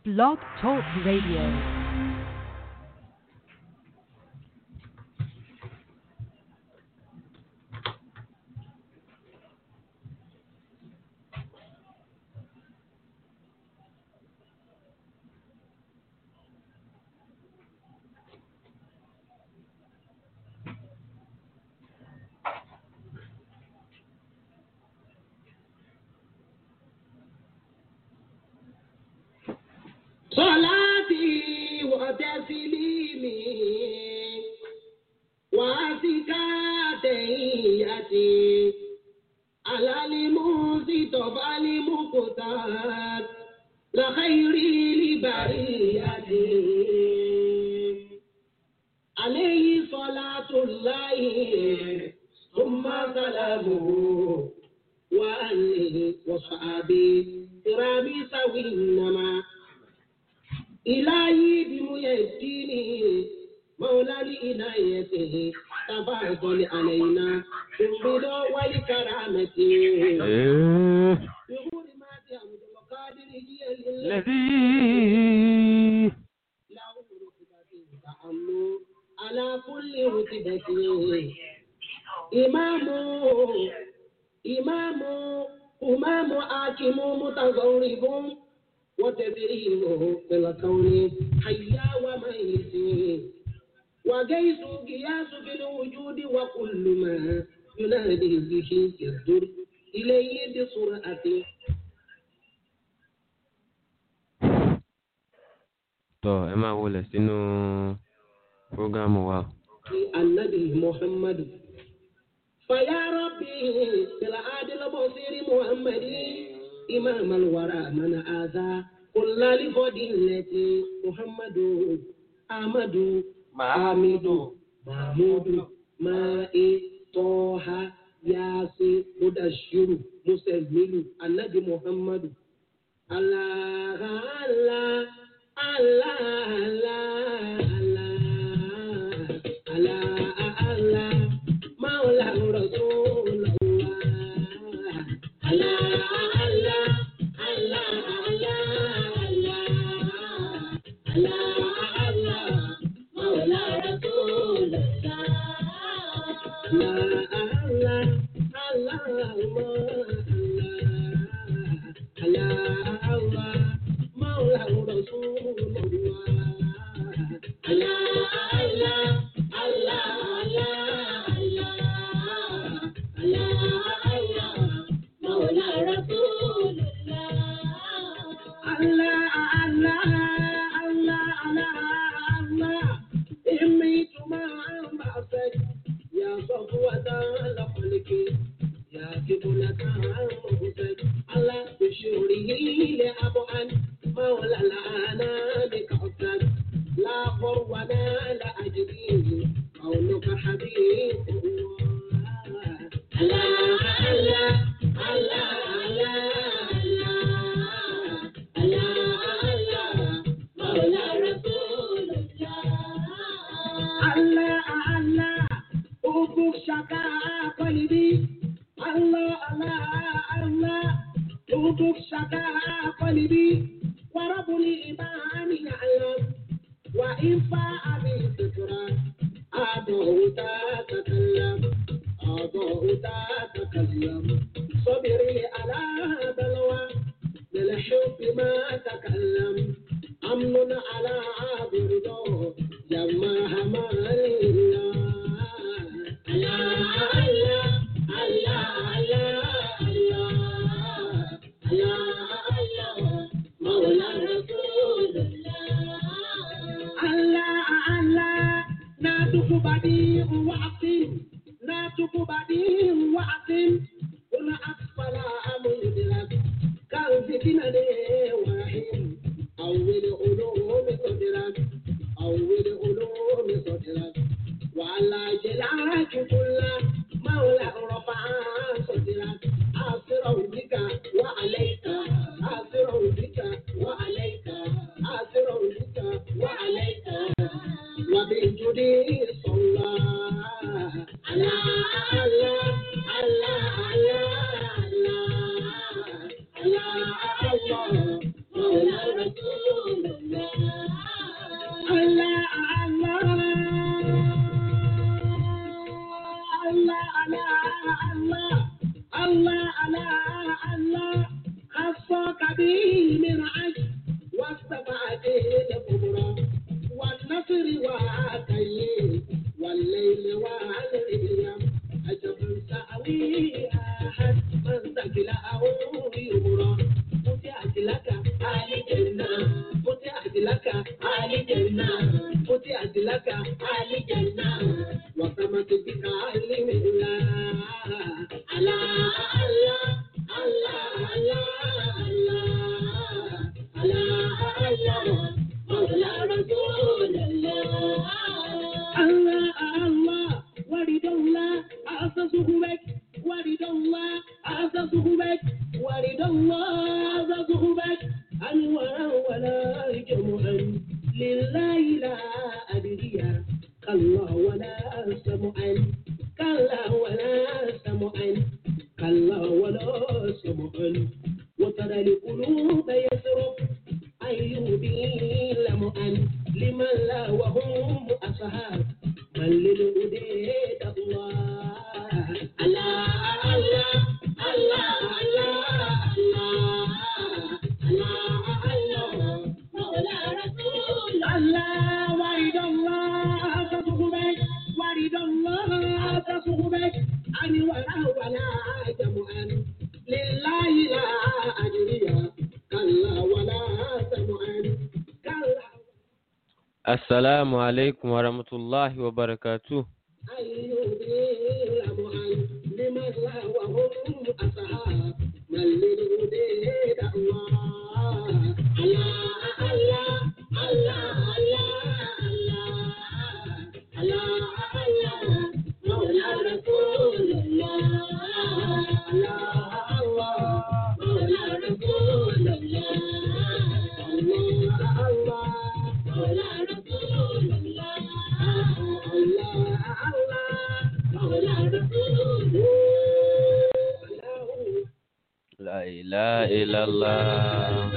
Blog Talk Radio. صلاتي وتسليمي وزكاتياتي على المصطفى المختار لخير البرية عليه صلاة الله ثم سلامه وآله وصحبه كرام سوينما إلهي بميدينه مولى لإنايته تفضل علينا بالرضا والكرامة بحرمات عبد القادر الذي له رتبة تحمل على كل رتبة إمام حاكم متصرف وتدريبه في الكون حيا وميت وجيس قياس في الوجود وكل ما ينادي به يصدر إليه بسرعة. ẹ máa wọlé sínú prógámù wa. النبي محمد فيا ربي بالعادل بصير محمد إمام الورى من آذى كل لفضيلة محمد أحمد حامد محمود مائي طه ياسين مدشر مسلم النبي محمد الله الله الله الله الله الله مولى رسول الله الله الله الله الله الله مولى رسول الله الله الله الله مولى رسول الله الله الله أول علوم قدر المرعش والسبعة الكبرى والنصر والتيم والليل والأيام عجب سأوي أحد من ثقله يغرى فتحت لك آل جنة فتحت لك آل جنة فتحت لك آل جنة وسمت بك آل الله الله الله الله الله مولى رسول الله الله الله ورد الله أسسه بك ورد الله أسسه بك ورد الله أسسه بك أنوارا ولا جمعا لله لا أدري كالله ولا سمعا كالله ولا سمعا كالله ولا سمعا وترى القلوب يسرق أيوبي لمعا لمن لا وهم أصحاب من للأديد الله الله الله الله الله الله مولى رسول الله ورد الله تصحبك ورد الله تصحبك أني ولا جمعا لله لا أدري كلا ولا سمعا كلا. السلام عليكم ورحمة الله وبركاته. لا إله إلا الله.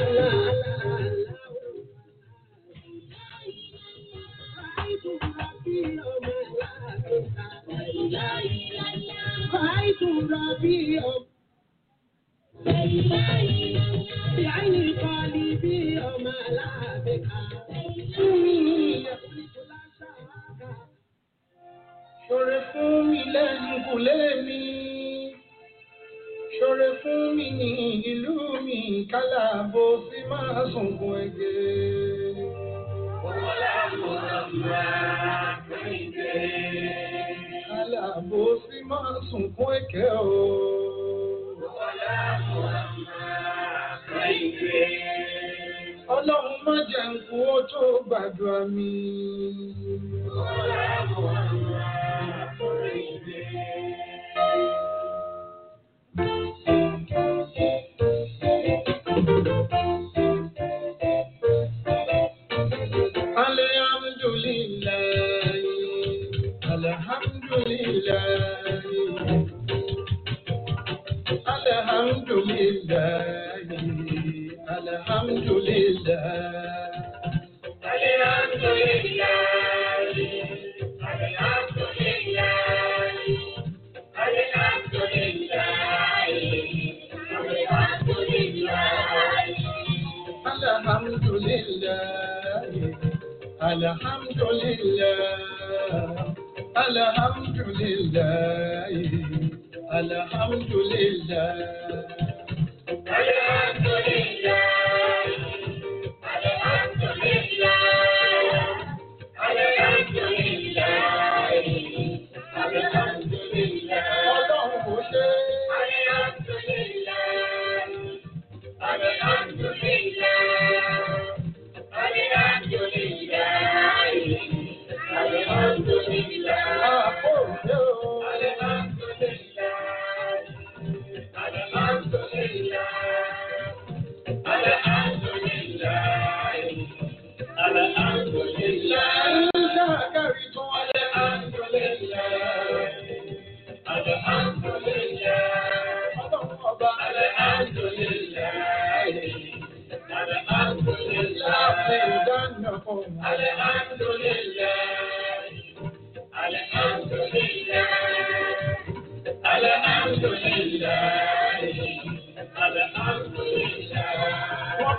بعين قلبي وما لا بك ṣoore fún mi lẹ́yìnkùlé mi ṣoore fún mi ní ìlú mi kálàbò sí máa sunkún ẹ̀jẹ̀. Kálàbò sí máa sunkún ẹ̀kẹ́ o. Ọlọ́run má jẹ́ n kú ó tó gbàdúrà mi.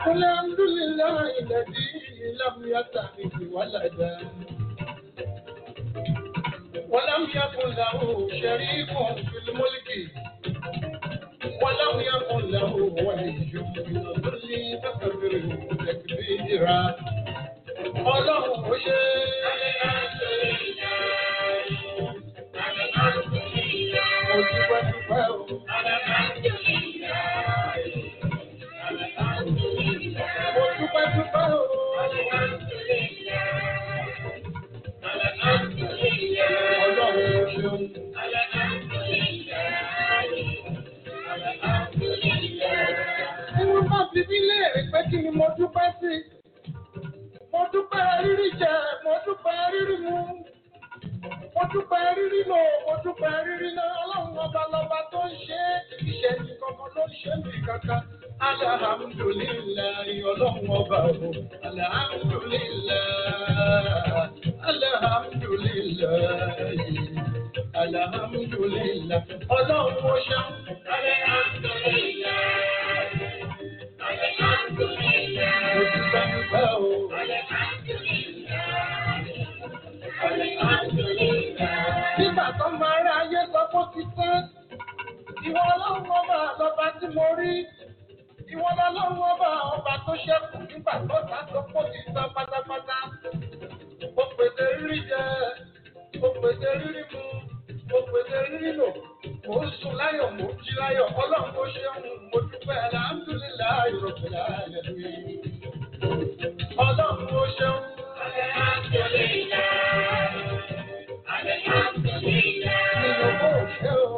قل الحمد لله الذي لم يتخذ ولدا ولم يكن له شريك في الملك ولم يكن له ولي من الذل فكبره تكبيرا ọlọ́run ó ṣe mo dúpẹ́ dúpẹ́ o. Mo dúpẹ́ dúpẹ́ o. Ọlọ́run ó ṣeun. Tí wọ́n bá fi mí léèrè pé kí ni mo dúpẹ́ sí? Mo dúpẹ́ rírí jẹ, mo dúpẹ́ rírí mu, mo dúpẹ́ rírí lò, mo dúpẹ́ rírí náà. Ọlọ́run ọba lọba tó ń ṣe iṣẹ́ ní kankan ló ń ṣe mí kankan. Alhamdulillahi ọlọ́run ọba o. Alhamdulillahi, alhamdulillahi, alhamdulillahi. Ọlọ́run ó ṣeun. Mo dúpẹ́ dúpẹ́ o. Nígbà tó máa rí ayé sọ fún ti tán, ìwọ ọlọ́run ọba lọba tí mo rí. Ìwọ ọlọ́run ọba tó ṣẹ́kù nígbà tó ta tó kó ti tán pátápátá. Ó pèsè rírí jẹ, ó pèsè rírí mu, ó pèsè rírí lò. Mo ń sùn láyọ̀, mo ń jí láyọ̀. Ọlọ́run ó ṣeun, mo dúpẹ́ alhamdulillahi rabbil alamin. Ọlọ́run ó ṣeun. Nínú bó ṣe o.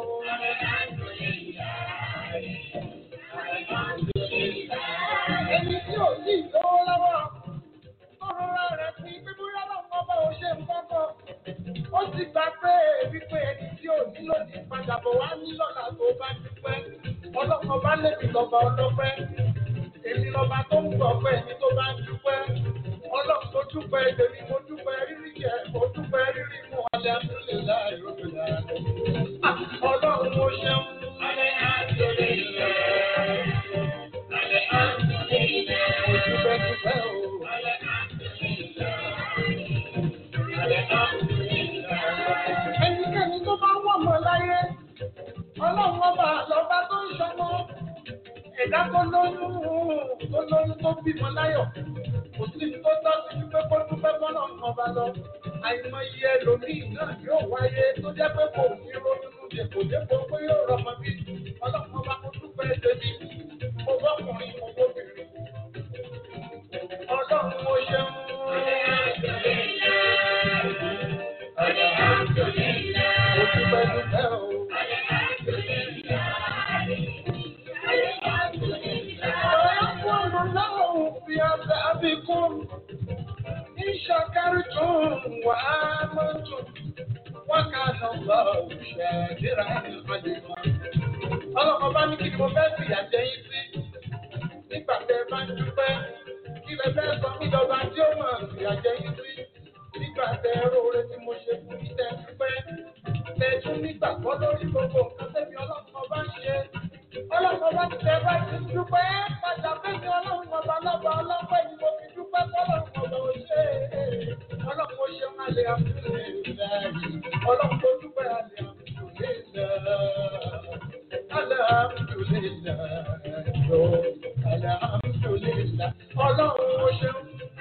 Ẹni tí ò sí ìlówó lọ́wọ́, tó rọra rẹ̀ sí bíbú yálà ọba ò ṣe nǹkan kan. Ó sì gbà pé wípé ẹni tí ò nílò ní padà bọ̀ wá nílò làtò bá dúpẹ́. Ọlọ́kan bá lèmi lọ́ba ọlọ́pẹ́. Èmi lọ́ba tó ń gbọ̀ pé ẹni tó bá ń dúpẹ́. Ọlọ́run tó dúpẹ́ èmi mo dúpẹ́ rírí jẹ, mo dúpẹ́ rírí mu. Alhamdulillahi rabbil alamin. Ọlọ́run ó ṣeun. Mo dúpẹ́ dúpẹ́ o. Ẹnikẹ́ni tó bá wọ̀ mọ́ láyé, ọlọ́run ọba lọ́ba tó ń ṣọmọ. Ẹ̀dá tó lóyún tó bímọ láyọ̀. Kò sí tó tọ́ sí wípé kó dúpẹ́ bọ́lá ọba lọ. Àìmọye ẹlòmíì náà yóò wáyé tó jẹ́ pé kò ní ronú dèpòdépò pé yóò rọmọ bí. Ọlọ́run ọba kó dúpẹ́ tèmi. Mo bọ́kùnrin, mo bóbìnrin. Ọlọ́run ó ṣeun. Mo dúpẹ́ dúpẹ́ o. ويقول لهم في عذابكم إن شكرتم وآمنتم وكان الله شاكرا عليما. Ọlọ́run bá ní kí ni mo fẹ́ fìyà jẹ yín sí nígbà tẹ́ ẹ bá ń dúpẹ́, kí lẹ fẹ́ sọ mí dọba tí ó máa fìyà jẹ yín sí nígbà tẹ́ ẹ róore tí mo ṣe fún yín tẹ́ ẹ dúpẹ́. Tẹ̀sùn nígbàgbọ́ lórí gbogbo nǹkan tẹ́mi ọlọ́run ọba ń ṣe. Ọlọ́run ọba ti tẹ́ bá ti dúpẹ́ padà fẹ́mi ọlọ́run ọba lọ́ba ọlọ́pẹ́ ni mo fi dúpẹ́ fọlọ́run ọba ò ṣe. Ọlọ́run ó ṣe máa lè àmúlẹ̀ ìlàyé. Ọlọ́run tó dúpẹ́ àlè àmúlẹ̀ ìlàyé. Alhamdulillah. Ọlọ́run ó ṣeun.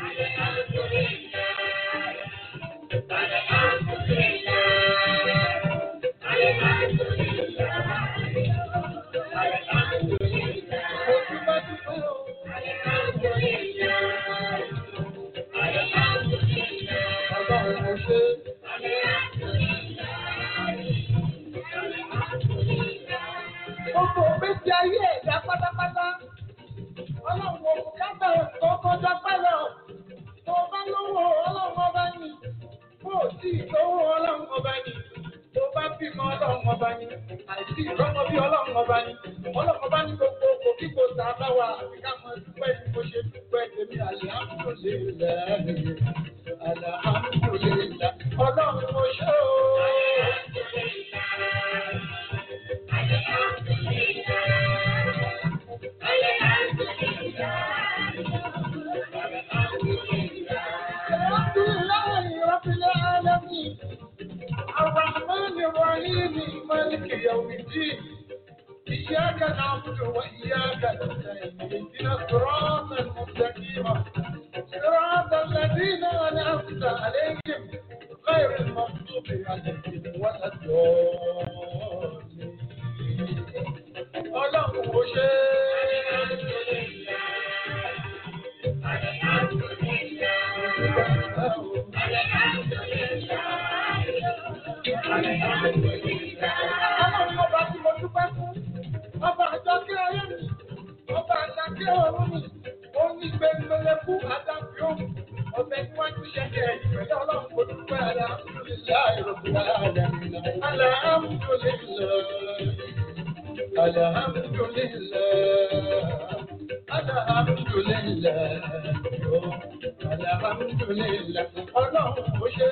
Gbogbo òbẹ́sí ayé ẹ̀dá pátápátá. Ọlọ́run òkú kábà tó kọjá pẹ́lẹ̀ ọ̀. Tó bá lówó ọlọ́run ọba ní. Bó tí ìlówó ọlọ́run ọba ní. Tó bá bímọ ọlọ́run ọba ní. Àìsí ìrọ́mọ bí ọlọ́run ọba ní. Ọlọ́run ọba ní gbogbo òkú kíkó sábà wà. Àfi ká mọ dúpẹ́ ní bó ṣe dúpẹ́ tèmi. Alhamdulillahi. Alhamdulillah. Ọlọ́run ó ṣe o. رب العالمين الرحمن الرحيم مالك يوم الدين إياك نعبد وإياك نستعين اهدنا الصراط المستقيم صراط الذين أنعمت عليهم غير المغضوب عليهم ولا الضالين. Ọlọ́run kò ṣe Ọlọ́run ọba tí mo dúpẹ́ fún, ọba àjọkẹ́ ayé mi, ọba àjọkẹ́ ọ̀run mi, ó ní gbẹ̀ngbẹ̀lẹ̀ fún àdàbíò, ọbẹ̀ níwájú ṣẹ́kẹ̀ ìpẹ̀lẹ́ Ọlọ́run kò dúpẹ́ alhamdulillahi rabbil alamin. Alhamdulillah, Ọlọ́run kò ṣe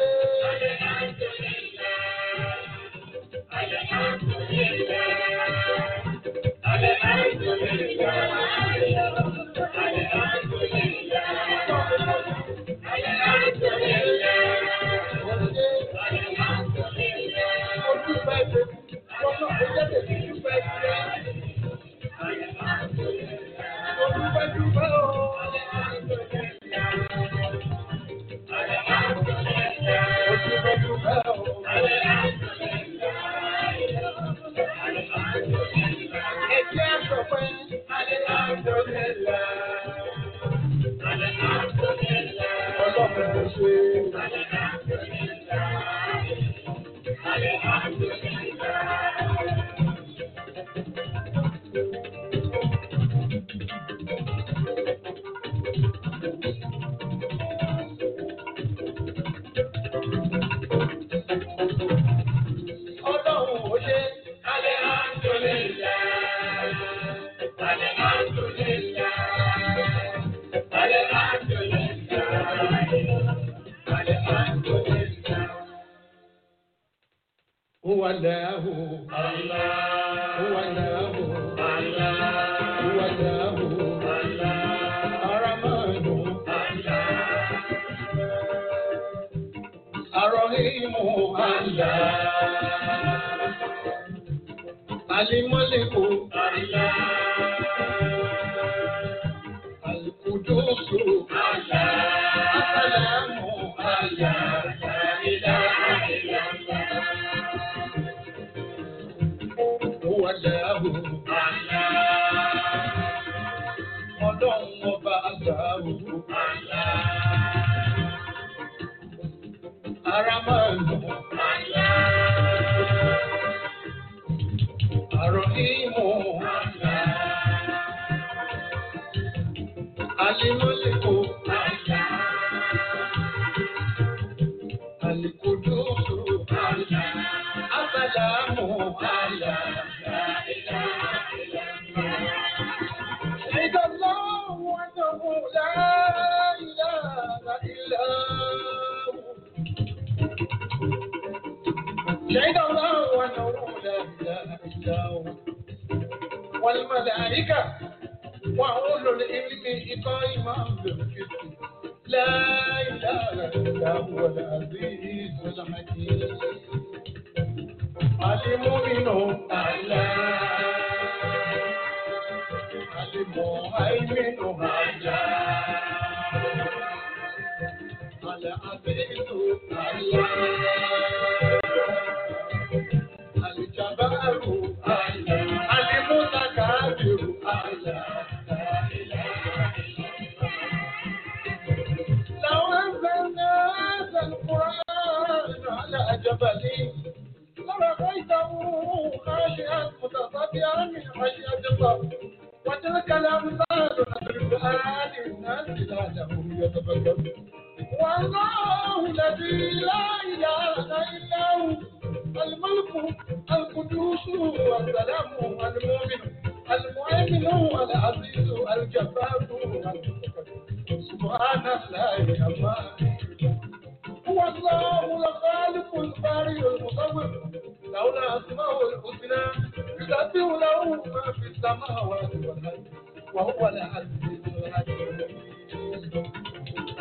وهو العزيز الحكيم.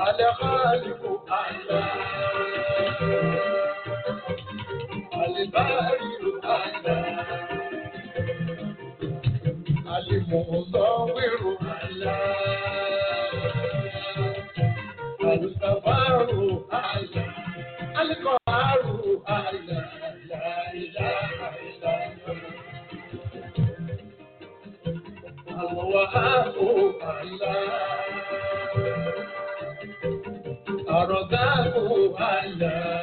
الخالق الله البارئ الله المصور الله الغفار الله القهار الله لا إله إلا الله الوهاب الله الرزاق الله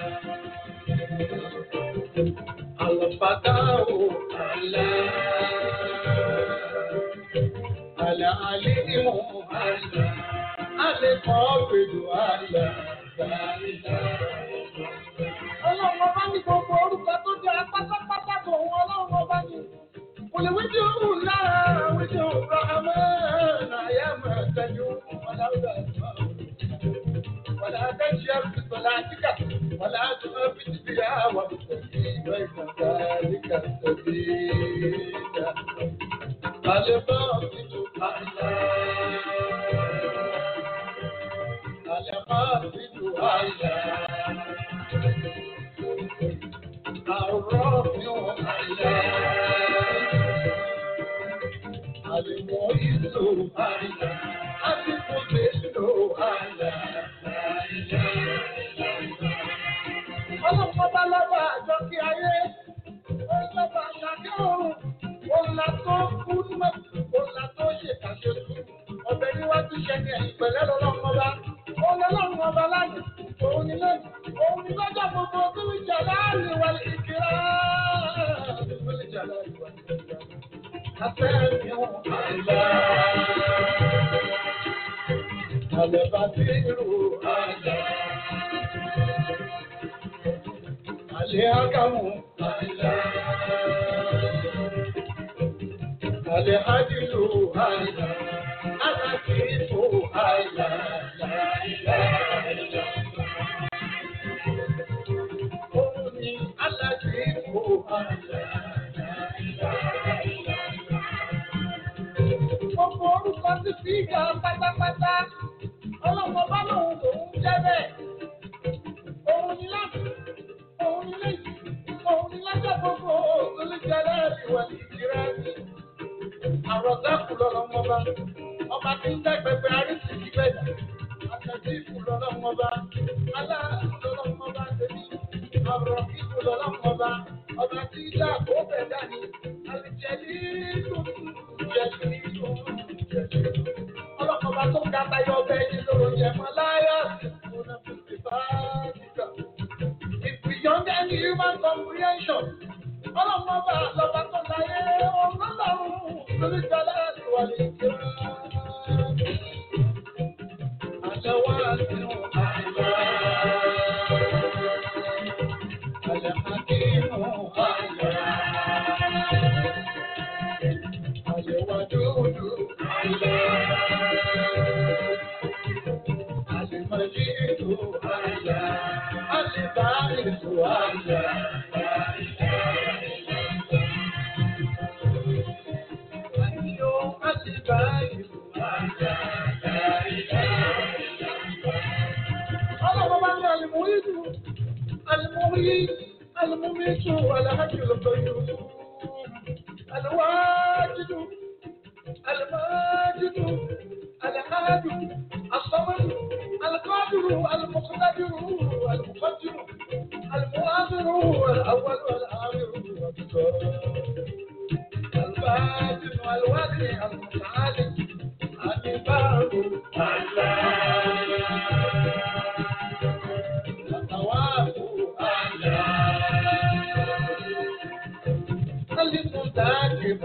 الفتاح الله العليم الله القابض الله ọlọ́run ọba ní gbogbo orúkọ tó jẹ́ pátápátá tó wọn ọlọ́run ọba ní. kò lè wíjì òun lára wíjì òun rahman àyàmọ̀ ẹ̀sẹ̀jú ọ̀làwùdà ìfọ̀. wàlá àtẹ̀sí àfìsọ̀lá àtìkà wàlá àtúnṣe fìdíbíyà wà lùsọ̀bí ìwé ìgbàgbà níkà sọ̀bí ìjà. alẹ́ bá ọ̀sìtò àlá. alẹ́ bá ọ̀sìtò àlá. Ọlọ́pàá lọ́ba àjọ kí ayé, ọlọ́pàá àṣàkí òòrùn, ọ̀là tó kú nímọ̀, ọ̀là tó ṣèkàṣe kú. Ọbẹ̀ níwájú ṣẹ́ni ẹ̀yìn pẹ̀lẹ́ lọ́lọ́mọba, ọlọ́lọ́mọba lánàá, òun ni lẹ́nu, òun ni lọ́jọ́ gbogbo tó ń jà láàrin wà ní ìkírá. Afẹ́fẹ́ àìlá, àlẹ́bá tí irú àìlá, àlẹ́ àkàmù àìlá, àlẹ́ àdìlú àìlá, àlàkìfò àìlá, àìlá àìlá. Òun ni àlàkìfò àìlá. Gbogbo orúkọ ti fi ìjà pátápátá, ọlọ́mọ bá lòun lòun jẹ́ bẹ́ẹ̀. Òun ni láti, òun ni léyìí, òun ni lọ́jọ́ gbogbo olùjẹ́lẹ̀ ìwà ìjìrẹ́ ni. Àròdákù lọ́lọ́mọba, ọba tí ń dẹ́gbẹ̀gbẹ̀ àrísì ìgbẹ́dà. Àtẹ̀jú ìfù lọ́lọ́mọba, aláàánú lọ́lọ́mọba tẹ̀lé. Àrọ̀ ìfù lọ́lọ́mọba, ọba tí ń dá àkóbẹ̀ dání. Àlìjẹ̀lì ìlú. Ọlọ́kọ̀ọ́ba tó ń gata yọ ọbẹ̀ yìí lóró jẹ mọ́ láyà ìfúnná fìfìfáàdìkà. It's beyond any human comprehension. Ọlọ́kọ̀ọ́ba lọ́ba tó láyé ọlọ́run lórí ìjọba ìwà lè jẹ́. Àṣẹwà sínú àìlá. Àlẹ́ àkínú àìlá. Wadudu Allah, Al-Majidu Allah, Al-Barisu Allah, Al-Yo Al-Barisu Allah, Allah Al-Mu'idu, Al-Mu'id, Al-Mumitu, Al-Hajj Al-Qayyum, Al-Wajid. الماجد الهادي الصمد القادر المقتدر المقدر المؤخر الاول والاخر الباطن والولي المتعالي الباب الطواف المنتجب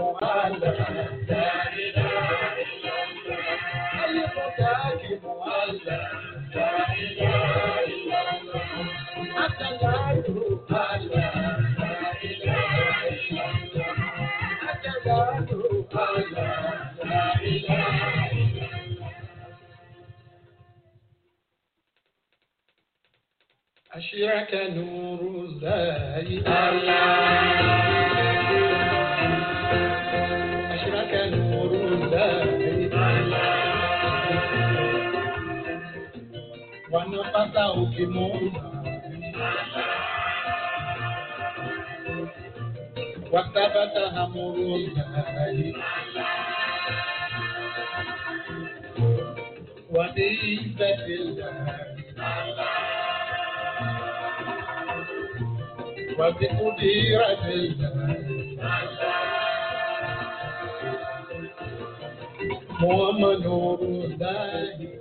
أشرك نور الله أشرك نور الله wanapata ukimwona, watabata hamurundai, wadizatilai, wadikudiratilai, muammanurundai,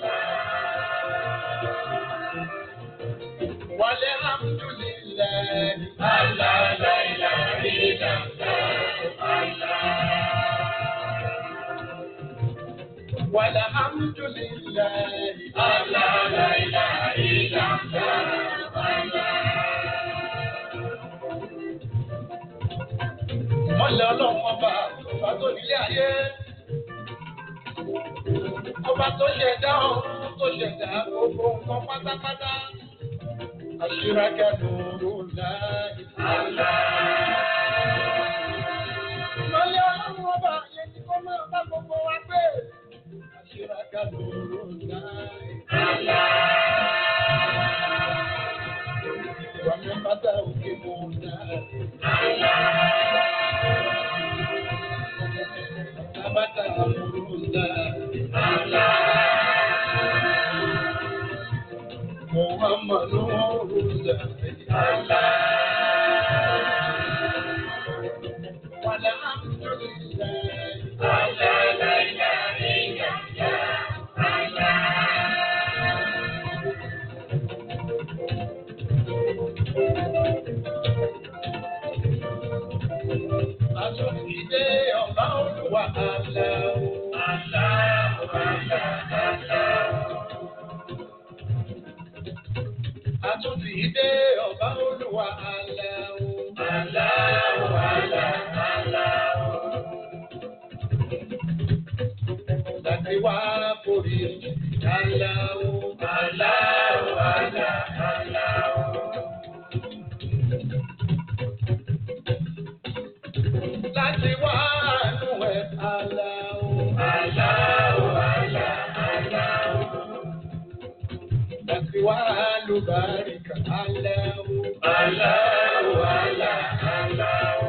walhamdulillah, Allah la ilaha illallah, walhamdulillah, Allah la ilaha illallah. Mọ́lẹ̀ ọlọ́run ọba tó nílé ayé, ọba tó ṣẹ̀dá ọ̀run tó ṣẹ̀dá gbogbo nǹkan pátápátá. Àṣíraka nùrù láì àlá. Mọ́lẹ̀ ọlọ́run ọba yẹn tí kò máa bá gbogbo wa gbé. Àṣíraka nùrù láì àlá. Ìwà mi pátá òkè mọ̀ náà àlá. Bàtà nùrù láì àlá. Muhammadu Rasulullah, walhamdulillah, Allah la ilaha illallah. Asọ̀tìdé ọba Olúwa Allah, Allah, Allah. Àtúntìdé ọba Olúwa Allahu, Allahu, Allahu. Láti wá forí Allahu, Allahu, Allahu. Láti wá nú ẹ̀ Allahu, Allahu, Allahu. Láti wá lùbáríkà Allahu, Allahu, Allahu.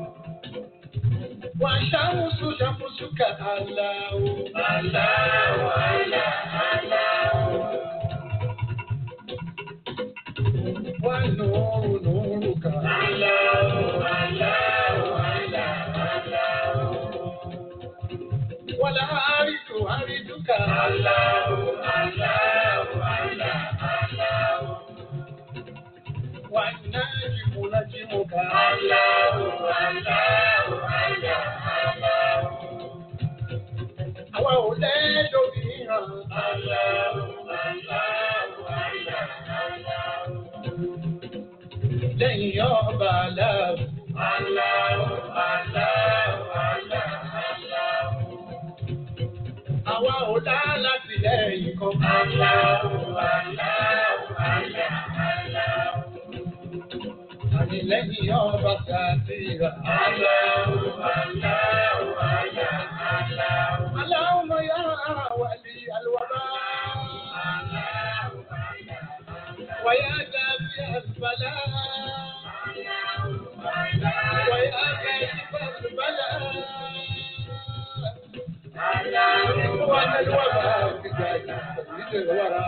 Wà ṣàmùsù ṣàmùsùkà Allahu, Allahu, Allahu. Wà nùrù nùrùkà Allahu, Allahu, Allahu. Wà láàrídù àrídùkà Allahu, Allahu, Allahu. والناجم نجمك الله، الله، الله. Àwa ò lẹ́jọ́ mìíràn Allah, Allah, Allah. Lẹ́yìn ọba Allah, Allah, Allah, Allah. Àwa ò dá láti lẹ́yìn kan Allah, Allah, Allah. Lẹ́yìn ọba kàdíra. Allahu, Allahu, Allahu. Allahumma ya wali alwaba. Allahu, Allahu. Wa ya dafi al-bala. Allahu, Allahu. Wa ya kashif al-bala. Allahu, wa al-waba bijaya al-wara.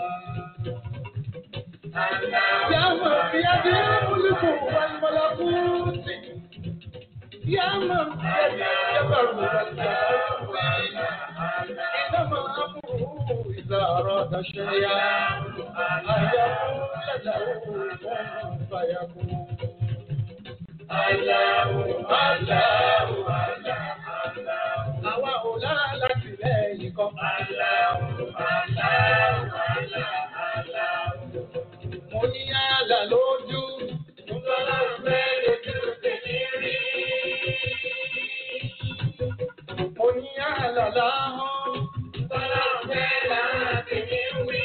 يا من بيده الملك والملكوت، يا من بيده الجبر والملكوت، إنما أمره إذا أراد شيئا أن يقول له كن فيكون. الله، الله، الله. àwa ò lálàtìlẹ́yìn kan. الله، الله، الله. Mo ní àlà lójú, mo bọ́lá fẹ́ lójú tèmi rí. Mo ní àlà láhàn, bọ́lá fẹ́ láti mi wí.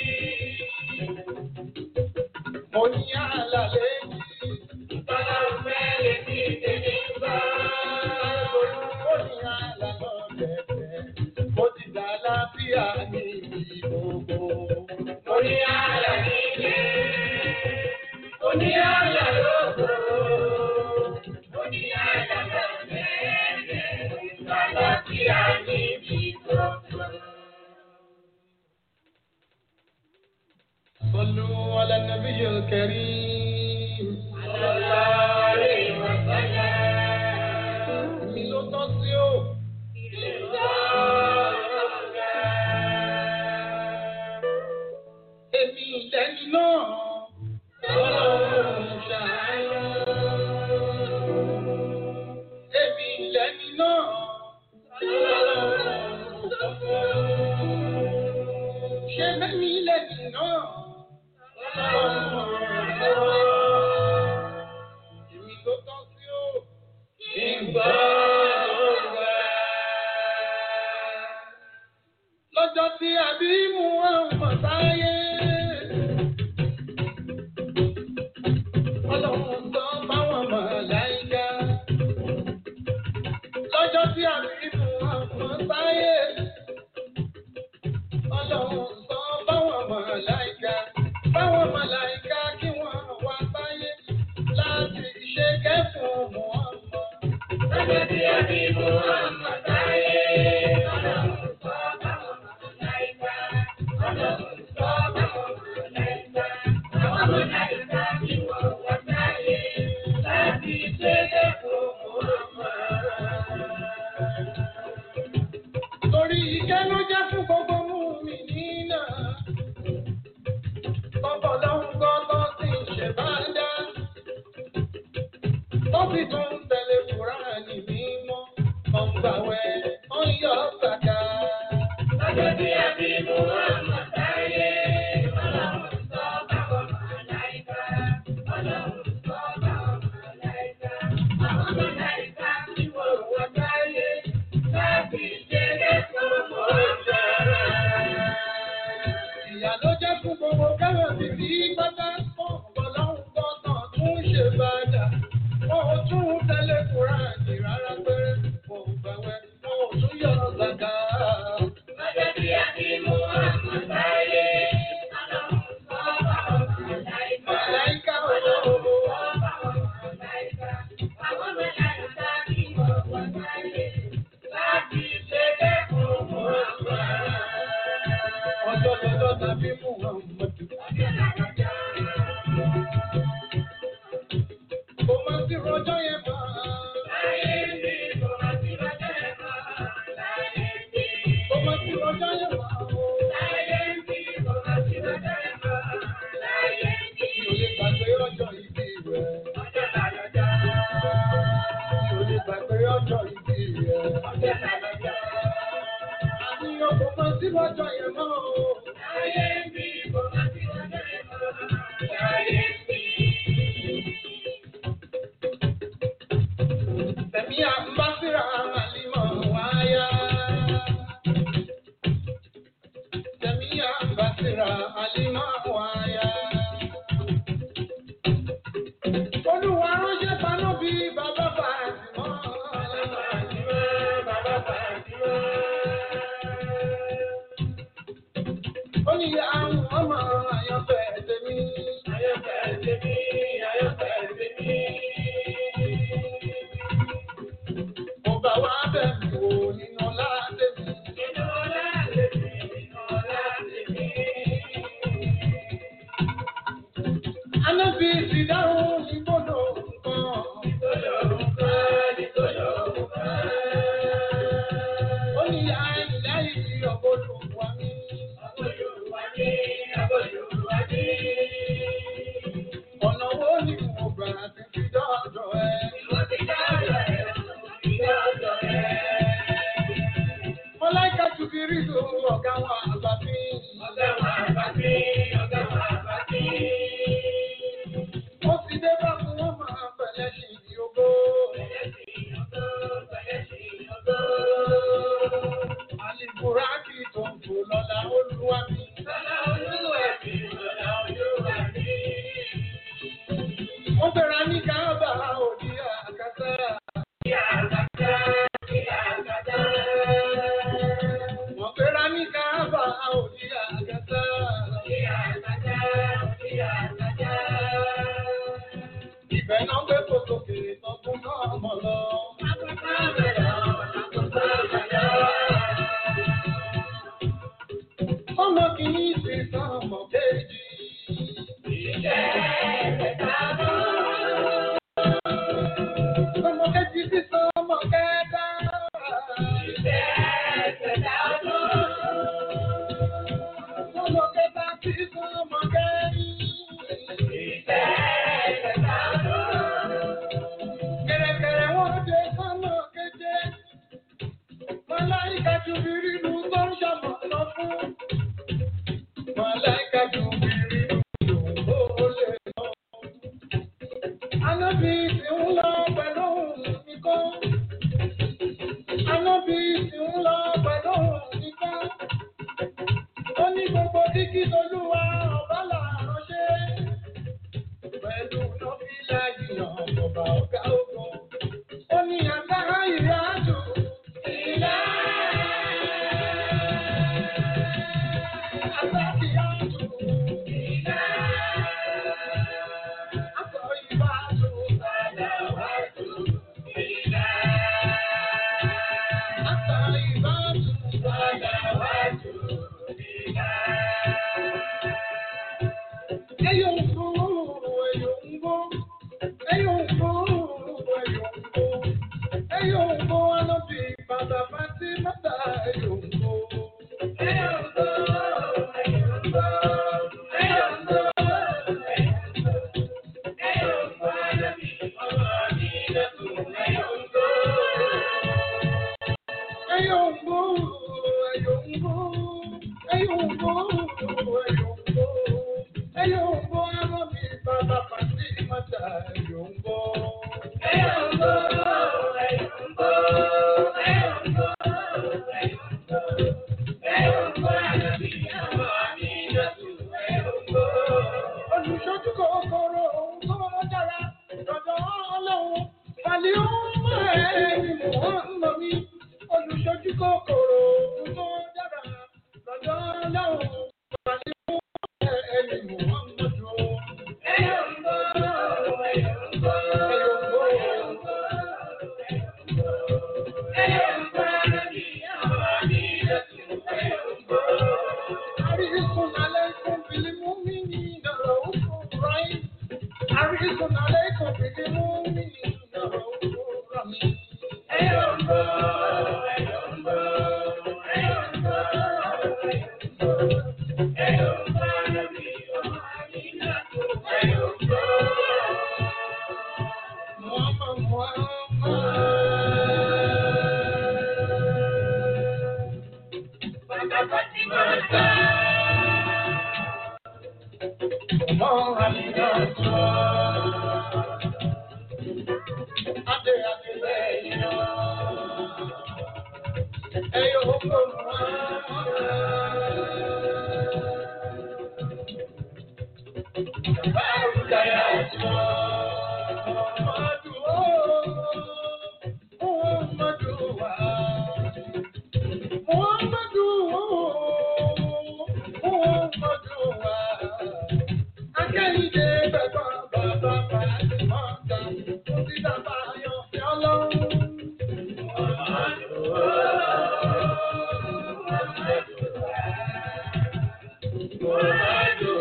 Mo ní àlà létí, bọ́lá fẹ́ létí tèmi gbọ́. Mo ní àlà lọ́dẹ̀ẹ̀dẹ̀, mo ti dà láfíà ní. gbogbo. Mo ní ayọ̀ nílé, mo ní ayọ̀ lóko, mo ní ayọ̀ lọ́lẹ́lẹ́, àlàáfíà níbi gbogbo. صلوا على النبي الكريم صلى الله عليه وسلم. Mi ló tọ́ sí o. Èmi ìlẹ́ni náà Ọlọ́run ṣàánú. Èmi ìlẹ́ni náà Ọlọ́run sọ́kọ́. Ṣé mẹ́mi ìlẹ́ni náà Ọlọ́run sọ́kọ́. Èmi ló tọ́ sí o. Ìgbà lọ́jọ́ tí a bí Muhammad sáyé, Ọlọ́run sọ fáwọn màláíkà. Lọ́jọ́ tí a bí Muhammad sáyé, Ọlọ́run sọ fáwọn màláíkà. Fáwọn màláíkà kí wọ́n wá sáyé láti ṣe kẹ́fùn Muhammad. Lọ́jọ́ tí a bí Muhammad sáyé, Ọlọ́run sọ fáwọn màláíkà. Ọlọ́run sọ fáwọn màláíkà. Àwọn màláíkà kí wọ́n wá sáyé láti ṣe kẹ́fùn Muhammad. Torí ìkẹ́ ló jẹ́ fún gbogbo mùmínì náà. Bọ́bọ̀ lọ́hùn gbọ́dọ̀ sí ìṣẹ̀bádá. Ó sì tún ń tẹ̀lé Kùránì mímọ́. Ọ̀gbàwẹ̀ ọ̀yọ́ gbàgà. Lọ́jọ́ tí a bí Muhammad sáyé, Ọlọ́run sọ báwọn màláíkà. Ọlọ́run sọ báwọn màláíkà. Àwọn màláíkà tí wọ́n wọ sáyé láti ṣe lẹ́kọ̀ọ́ Muhammad. Ìyà ló jẹ́ fún gbogbo káwọn bìbí pátá. Ọlọ́run gbọ́dọ̀ tún ṣe bàdà. Wọ́n ò tún tẹ̀lé Kùránì rárá pẹ́rẹ́. Wọ́n ò gbàwẹ̀, wọ́n ò tún yọ zàkà. Lọ́jọ́ tí a bí Muhammad sáyé, Ọlọ́run sọ báwọn màláíkà. Màláíkà Ọlọ́run sọ báwọn màláíkà. Àwọn màláíkà kí wọ́n wá sáyé láti ṣe kẹ́kọ̀ọ́ Muhammad. Ọjọ́ lọ́jọ́ tàbí Muhammad. Ọjọ́ lọ́jọ́. Kò má sí rọjọ́ yẹn mọ́. Láyé mi kò má sí rọjọ́ yẹn mọ́. Láyé mi kò má sí rọjọ́ yẹn mọ́. Láyé mi kò má sí rọjọ́ yẹn mọ́. Láyé mi. Mi ò lè gbàgbé ọjọ́ ìbí rẹ̀. Ọjọ́ lọ́jọ́. Mi ò lè gbàgbé ọjọ́ ìbí rẹ̀. Ọjọ́ lọ́jọ́. Àníyàn kò má sí rọjọ́ yẹn mọ́. Láyé mi kò má sí rọjọ́ yẹn mọ́. Láyé mi. Tẹ̀mí àmbásírà àlìmọ̀ wáyà. Tẹ̀mí àmbásírà àlìmọ̀ wáyà. Olúwa ránṣẹ́ paná bí bàbá Fàtímọ̀. Bàbá Fàtímọ̀. Ó ní àwọn ọmọ àyànfẹ́ tèmi. Àyànfẹ́ tèmi, àyànfẹ́ tèmi. Mo bá wá bẹ̀rù wò nínú láti mi. Nínú láti mi, nínú láti mi. Ànábì ti dáhùn ní gbọ́dọ̀ nǹkan. Nígbọ́dọ̀ nǹkan, nígbọ́dọ̀ nǹkan. Ó ní àìlá yìí ọ̀gbọ́dọ̀ wà mí. Ọ̀gbọ́dọ̀ wà mí, ọ̀gbọ́dọ̀ wà mí. Ọ̀nà wo ni mo gbà ti fi dọ́dọ̀ ẹ? Mo ti dọ́dọ̀ ẹ. Mọ́láìkà Jùbírìlù ọ̀gá wọn àgbà bí. Ọ̀gá wọn àgbà bí, ọ̀gá wọn àgbà bí. Ó sì kìíní sí sọmọ kejì. Sọmọ kejì sí sọmọ kẹta. Sọmọ kẹta sí sọmọ kẹrin. Kẹ̀rẹ̀kẹ̀rẹ̀ wọ́n dé sọmọ keje. Màláíkà Jùbìrìlù tó ń ṣọmọ lọ fún. Màláíkà Jùbìrìlù ló lè lọ. Ànábì sì ń lọ pẹ̀lú òun nìkan. Ànábì sì ń lọ pẹ̀lú òun nìkan. Ó ní gbogbo kíkí tolúwa ọba làárọ̀ ṣe. Pẹ̀lú nọ́fílà yìnyín ọba ọ̀gá ogun. Ó ní àtàrà ìrìn àjò. Ìlà àtàkì àjò. Ìlà àtọ̀ ìbájò. Àdàwájò. Ìlà àtọ̀ ìbájò. Àdàwájò. Ìlà ẹ̀yọ̀ ń bọ̀, ẹ̀yọ̀ ń bọ̀, ẹ̀yọ̀ ń bọ̀, ẹ̀yọ̀ ń bọ̀. Ẹ̀yọ̀ ń bọ̀ ànábì bàbá Fátímátà ẹ̀yọ̀ ń bọ̀. Ẹ̀yọ̀ ń bọ̀, ẹ̀yọ̀ ń bọ̀, ẹ̀yọ̀ ń bọ̀, ẹ̀yọ̀ ń bọ̀ ànábì ọmọ Àmínátù ẹ̀yọ̀ ń bọ̀. Ẹ̀yọ̀ ń bọ̀, ẹ̀yọ̀ ń bọ̀, ẹ̀yọ̀ ń bọ̀, ẹ̀yọ̀ ń bọ̀. Ẹ̀yọ̀ ń bọ̀ ànábì bàbá Fátímátà ẹ̀yọ̀ ń bọ̀. Ẹ̀yọ̀ ń bọ̀. Olùṣojú kòkòrò ohun tó dára lọ́dọ̀ Ọlọ́run pàlẹ́ ọmọ ẹ̀yìn Muhammad mi. Olùṣojú kòkòrò ohun tó dára lọ́dọ̀ Ọlọ́run pàlẹ́ ọmọ ẹ̀yìn Muhammad. Ẹ̀yọ̀ ń bọ̀, ẹ̀yọ̀ ń bọ̀, ẹ̀yọ̀ ń bọ̀, ẹ̀yọ̀ ń bọ̀ ànábì ọmọ Àmínátù ẹ̀yọ̀ ń bọ̀. Àrísùn aláìkùm bìl mu'minīna ra'ūfur rahīm. Àrísùn aláìkùm bìl mu'minīna ra'ūfur rahīm. Ẹ̀yọ̀ ń bọ̀, ẹ̀yọ̀ ń bọ̀, ẹ̀yọ̀ ń bọ̀, ẹ̀yọ̀ ń bọ̀ ànábì ọmọ Àmínátù ẹ̀yọ̀ ń bọ̀. Muhammad. Bàbá Fátímátà ọmọ Àmínátù. Adé adé lẹ́yìn ọ̀. Ẹ̀yọ̀ ń bọ̀ Bàbá Rúkàyà jọ. Muhammadu Muhammadu wa. Muhammadu Muhammadu wa. Akẹ́yìndé bẹ̀bọ̀ bàbá Fátímátà. Mo ti dàgbà yan fi Ọlọ́run. Muhammadu Muhammadu wa. Muhammadu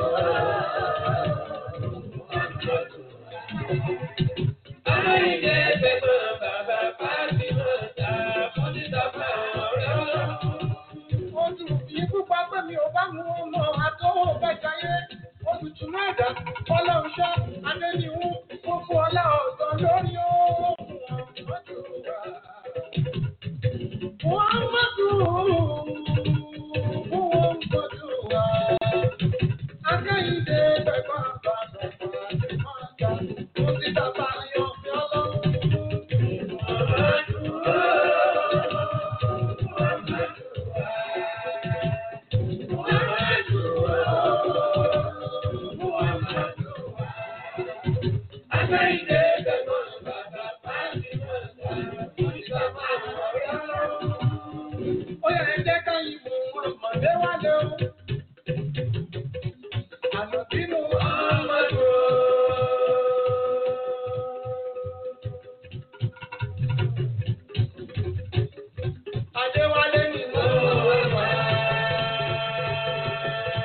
Akẹ́yìndé bẹ̀bọ̀ bàbá Fátímátà. Mo ti dàgbà ọ̀rẹ́ Ọlọ́run. Ojú ikú pápá mi ò bá mú ọmọ àtọwọ́ bẹ́jayé. Olùtúnú ẹ̀dá Ọlọ́runṣọ́ Adéníwú gbogbo ọlá ọ̀dọ́ lórí ohun Muhammadu wa. Muhammadu Muhammadu wa. Akẹ́yìndé bẹ̀bọ̀ bàbá Fátímátà. Mo ti dàgbà yan fi Ọlọ́run. Muhammadu Muhammadu wa. Muhammadu Muhammadu wa. Akẹ́yìndé bẹ̀bọ̀ bàbá Fátímátà. Mo ti dàgbà ọ̀rẹ́ Ọlọ́run. Ó yẹ ẹ jẹ́ ká yí Muhammad wálé o. Ànàbí Muhammadu. Adéwálé ni mo wà.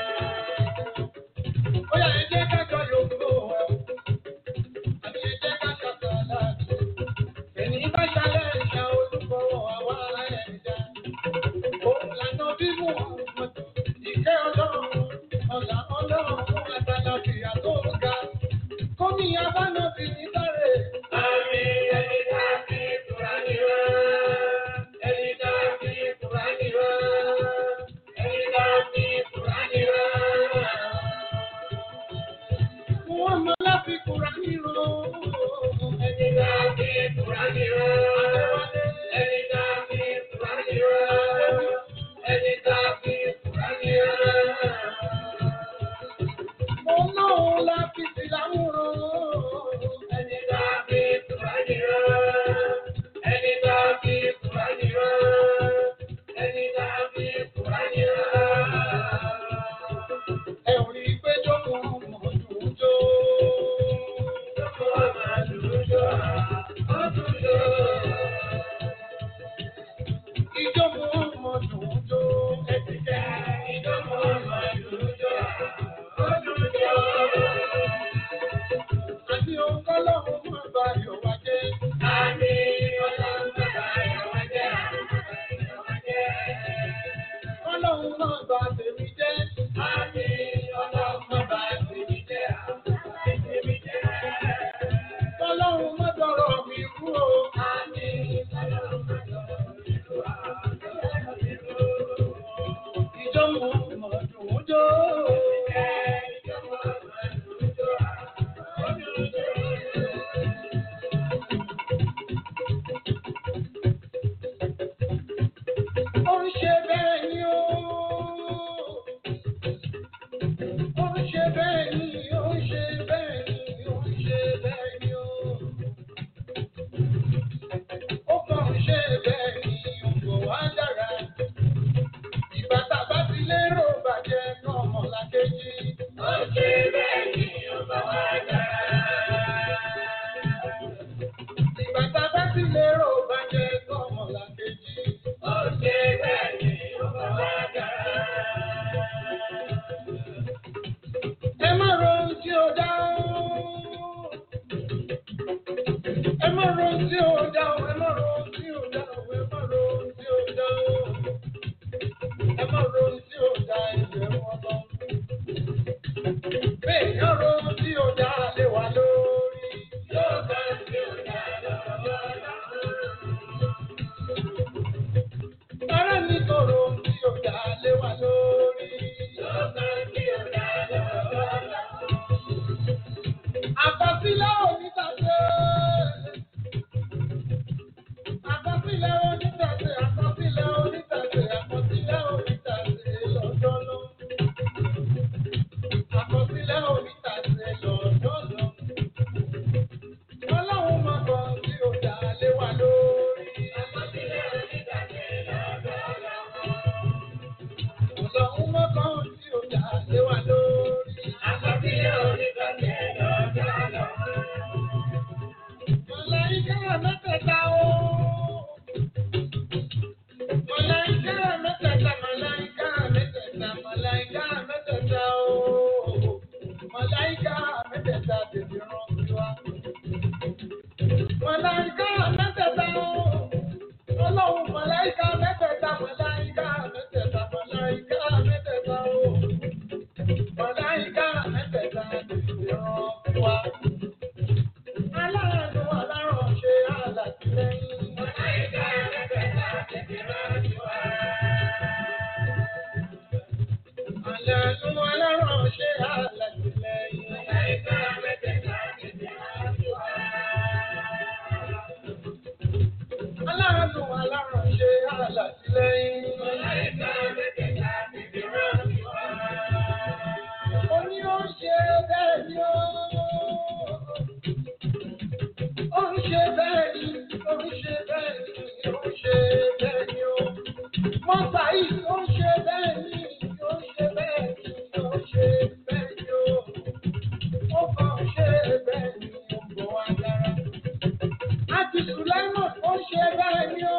tí ó dá o, ẹ má ro tí ó dá o, ẹ má ro tí ó dá o. Ẹ má ro tí ó dá ẹgbẹ̀rún ọmọ. Béèyàn ro tí ó dá lé wa lórí. Yóò bá tí ó dá lọ́wọ́. Ọ̀rẹ́ mi tó ro tí ó dá lé wa lórí. Yóò bá tí ó dá lọ́wọ́. Àkọsílẹ̀ onítàṣe. Àkọsílẹ̀ onítàṣe. Àkọsílẹ̀ onítàṣe. Àkọsílẹ̀ onítàṣe lọ́jọ́lọ́. Àkọsílẹ̀ onítàṣe lọ́jọ́lọ́. Ọlọ́run máa bọ̀ tí ó dá lé wa lórí. Àkọsílẹ̀ onítàṣe lọ́jọ́lọ́. Ọlọ́run máa bọ̀ tí ó dá lé wa lórí. Àkọsílẹ̀ onítàṣe lọ́jọ́lọ́. Màláíkà mẹ́tẹ̀ẹ̀ta o. Màláíkà mẹ́tẹ̀ẹ̀ta, màláíkà mẹ́tẹ̀ẹ̀ta, màláíkà mẹ́tẹ̀ẹ̀ta o. Màláíkà mẹ́tẹ̀ẹ̀ta tètè rán sí wa. Màláíkà mẹ́tẹ̀ẹ̀ta o. Ọlọ́run màláíkà mẹ́tẹ̀ẹ̀ta, màláíkà mẹ́tẹ̀ẹ̀ta, màláíkà mẹ́tẹ̀ẹ̀ta o. Màláíkà mẹ́tẹ̀ẹ̀ta tètè rán sí wa. Aláàánú alárànṣe alátìlẹ́yìn. Màláíkà mẹ́tẹ̀ẹ̀ta tètè rán sí wa. Aláàánú alárànṣe alátìlẹ́yìn. Màláíkà mẹ́tẹ̀ẹ̀ta tètè rán sí wa. Aláàánú alárànṣe alátìlẹ́yìn. Màláíkà mẹ́tẹ̀ẹ̀ta tètè rán sí wa. Ó ní ó ń ṣe bẹ́ẹ̀ ni ó. Ó ń ṣe bẹ́ẹ̀ ni, ó ń ṣe bẹ́ẹ̀ ni, ó ń ṣe bẹ́ẹ̀ ni ó. Mọ́tà yìí ó ń ṣe bẹ́ẹ̀ ni, ó ń ṣe bẹ́ẹ̀ ni, ó ń ṣe bẹ́ẹ̀ ni ó. Ó kàn ń ṣe bẹ́ẹ̀ ni, ó ń bọ̀ wá dára. Àti Sùláìmọ̀ ó ń ṣe bẹ́ẹ̀ ni ó.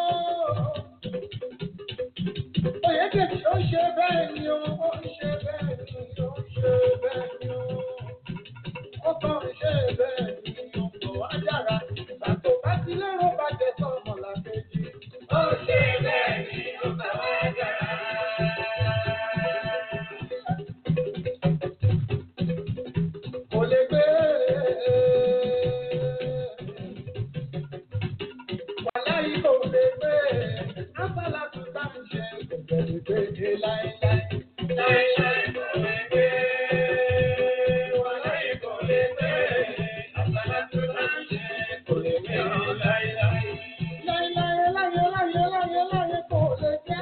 Oyèdèjì ó ń ṣe bẹ́ẹ̀ ni ó, ó ń ṣe bẹ́ẹ̀ ni, ó ń ṣe bẹ́ẹ̀ ni ó. Ó kàn ń ṣe bẹ́ẹ̀ ni, ó ń bọ̀ wá dára. Ìgbà tó bá ti lérò bá jẹ sọ́mọ làkejì. Ó ń ṣe bẹ́ẹ̀ ni, ó bá wá dára. Kò lè gbé. Wàláyé kò lè gbé. Ásálà tó bá ń ṣe kò lè gbé láéláé. Láéláé kò lè gbé. Wàláyé kò lè gbé. Ásálà tó bá ń ṣe kò lè gbé láéláé. Láéláé láyé láyé láyé láyé kò lè gbé.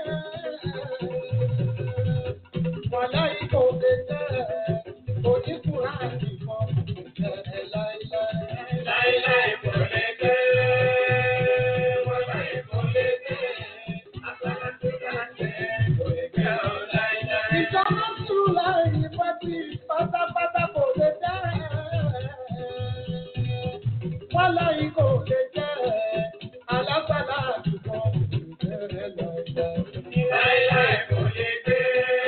Wàláyé kò lè gbé. Oníkùrá nìkan kò lè gbé láéláé. Láéláé kò lè gbé. Wàláyé kò lè gbé. Ásálà tó bá ń ṣe kò lè gbé láéláé. Ìjọba sùúrù láàrin pátí pátápátá kò lè gbé. Wàláyé kò lè gbé. Alágbàlá àdúgbò kò lè gbé láéláé. Láéláé kò lè gbé.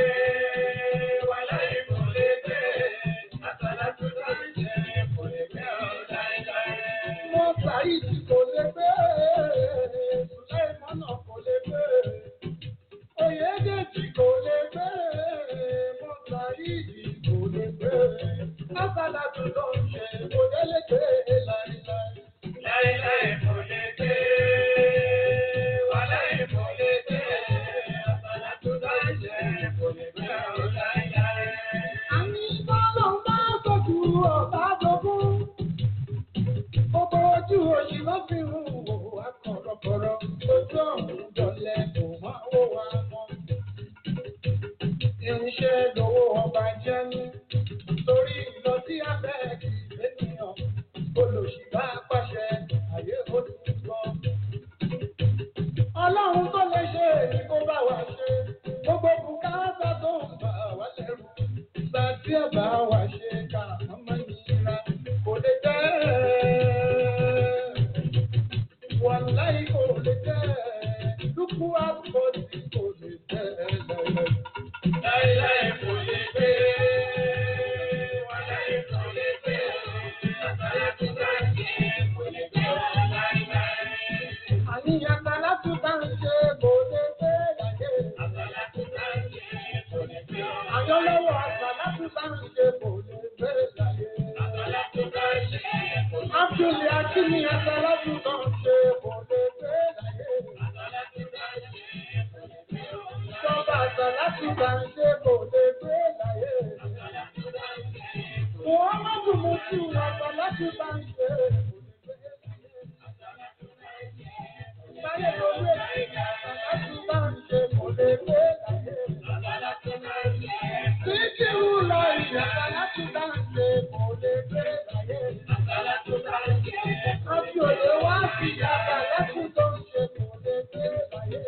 Wàláyé kò lè gbé. Ásálà tó bá ń ṣe kò lè gbé láéláé. Mọ́tà yìí kò lè gbé. Sùláìmọ́nà kò lè gbé. Oyèdèjì kò lè gbé. Mọ́tà yìí kò lè gbé. Ásálà tó lọ ń ṣe kò lè gbé láéláé. Láéláé kò lè gbé. Wàláyé kò lè gbé. Ásálà tó bá ń ṣe kò lè gbé láéláé. Àmì bọ́lọ̀ bá sọ̀tù ọ̀bá dọ́gbọ́n. Gbogbo ojú òyìn ló fi ń wò wá kọ̀rọ̀kọ̀rọ̀. Ojú ọ̀hún dọ̀lẹ́ kò máa wò wá mọ́. Irinṣẹ́ lówó ọba jẹ́ ní. Torí ìlọ tí a fẹ́ kì í lénìyàn. Olòṣì bá pàṣẹ àyè olùkọ́. Ọlọ́run tó lè ṣe èyí kó bá wa ṣe. Gbogbo bùkátà tó ń bà wá lẹ́rù. Ìgbà tí ẹ bá wa ṣe ká ọmọ ìnira kò lè tẹ́. Wàláyé kò lè tẹ́. Lúkú àpótí kò lè tẹ́ láéláé. Láéláé kò lè gbé. Wàláyé kò lè gbé. Ásálà tó bá ń ṣe kò lè gbé láéláé. bá ń ṣe kò lè gbé láyé. Abdul Akini àsálàtù bá ń ṣe kò lè gbé láyé. Ìjọba àsálàtù bá ń ṣe kò lè gbé láyé. Muhammadu Mutu àsálàtù bá ń ṣe kò lè gbé láyé. Báyẹ̀ lórí èdè àsálàtù bá ń ṣe kò lè gbé láyé. Síkírù láì àsálàtù bá ń ṣe kò lè gbé láyé. Àti òye wá sí àsálàtù tó ń ṣe kò lè gbé láyé.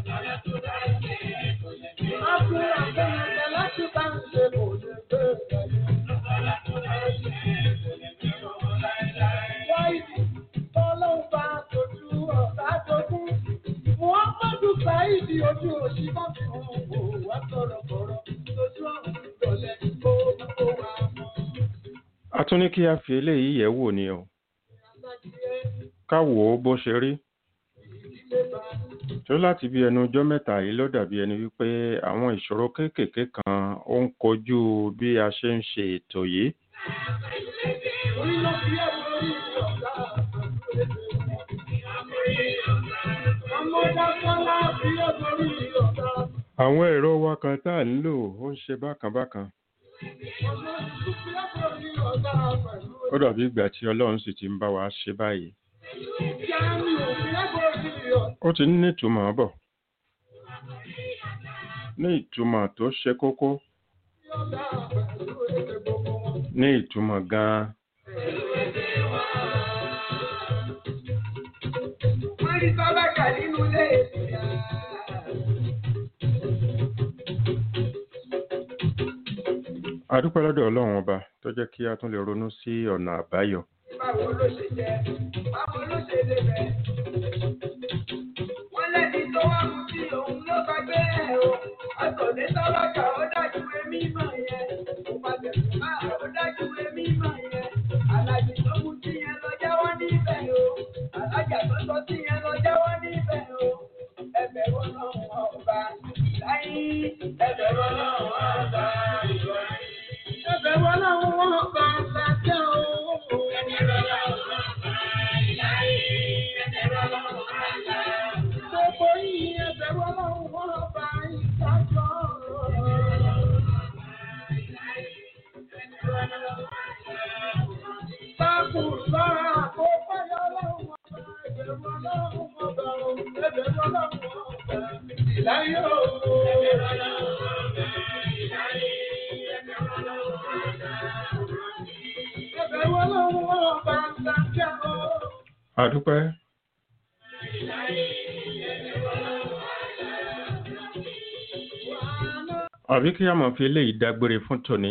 Àti àgbẹ̀yìn àsálàtù bá ń ṣe kò lè gbé láyé. Wáìdì tọ́lọ́hùn bá tójú ọ̀tá tógún. Muhammadu Saidi ojú òṣì bá fi hàn wò wá sọ̀rọ̀ bọ̀rọ̀ lójú ọ̀run ìdọ̀lẹ́ kó wá mọ́. A tún ní kí a fi eléyìí yẹ̀ wò ni o. Ká wò ó bó ṣe rí. Tó láti bí ẹnu ọjọ́ mẹ́ta yìí ló dàbí ẹni wípé àwọn ìṣòro kéékèèké kan ó ń kojú bí a ṣe ń ṣe ètò yìí. Àwọn ẹ̀rọ wa kan tá à ń lò ó ń ṣe bákan bákan. Ó dàbí ìgbà tí Ọlọ́run sì ti ń bá wa ṣe báyìí. Ó ti ní ìtumọ̀ bọ̀. Ní ìtumọ̀ tó ṣe kókó. Ní ìtumọ̀ gan-an. Wọ́n rí sábàkà nínú ilé ìsìnkà. A dúpẹ́ lọ́dọ̀ Ọlọ́run ọba tó jẹ́ kí a tún lè ronú sí ọ̀nà àbáyọ. Báwo ló ṣe jẹ́? Báwo ló ṣe lè bẹ̀? Wọ́n lẹ́ni tó wá mú sí òun ló bá gbé ẹ̀ o. Àtọ̀dé sábàkà ó dájú èmi mọ̀ yẹn. Mo bá tẹ̀sán máa ó dájú èmi mọ̀ yẹn. Àlàjì tó mú sí yẹn lọ jáwọ́ níbẹ̀ o. Àlájà tó sọ sí yẹn lọ jáwọ́ níbẹ̀ o. Ẹ̀bẹ̀ wọn náà wọ́n ọba ìláyé. Ẹ̀bẹ̀ wọn náà wọ́n ọba ìláyé. Ẹ̀bẹ̀ wọn náà wọ́n ọba ìláyé o. Ẹ̀bẹ̀ wọn náà wọ́n ọba ìláyé. Ẹ̀bẹ̀ wọn náà wọ́n ọba ìláyé. Gbogbo yìí ẹ̀bẹ̀ wọn náà wọ́n ọba ìdájọ́. Báàbù lọ́ra kó fẹ́yọ́ lọ́wọ́ ọba ẹ̀bẹ̀ wọn náà wọ́n ọba o. Ẹ̀bẹ̀ wọn náà wọ́n ọba ìláyé o. Ẹ̀bẹ̀ wọn náà wọ́n ọba ìláyé. Ẹ̀bẹ̀ wọn náà wọ́n ọba ìláyé. Ẹ̀bẹ̀ wọn náà wọ́n ọba ìdájọ́. A dúpẹ́. Àbí kí a máa fi eléyìí dágbére fún tòní.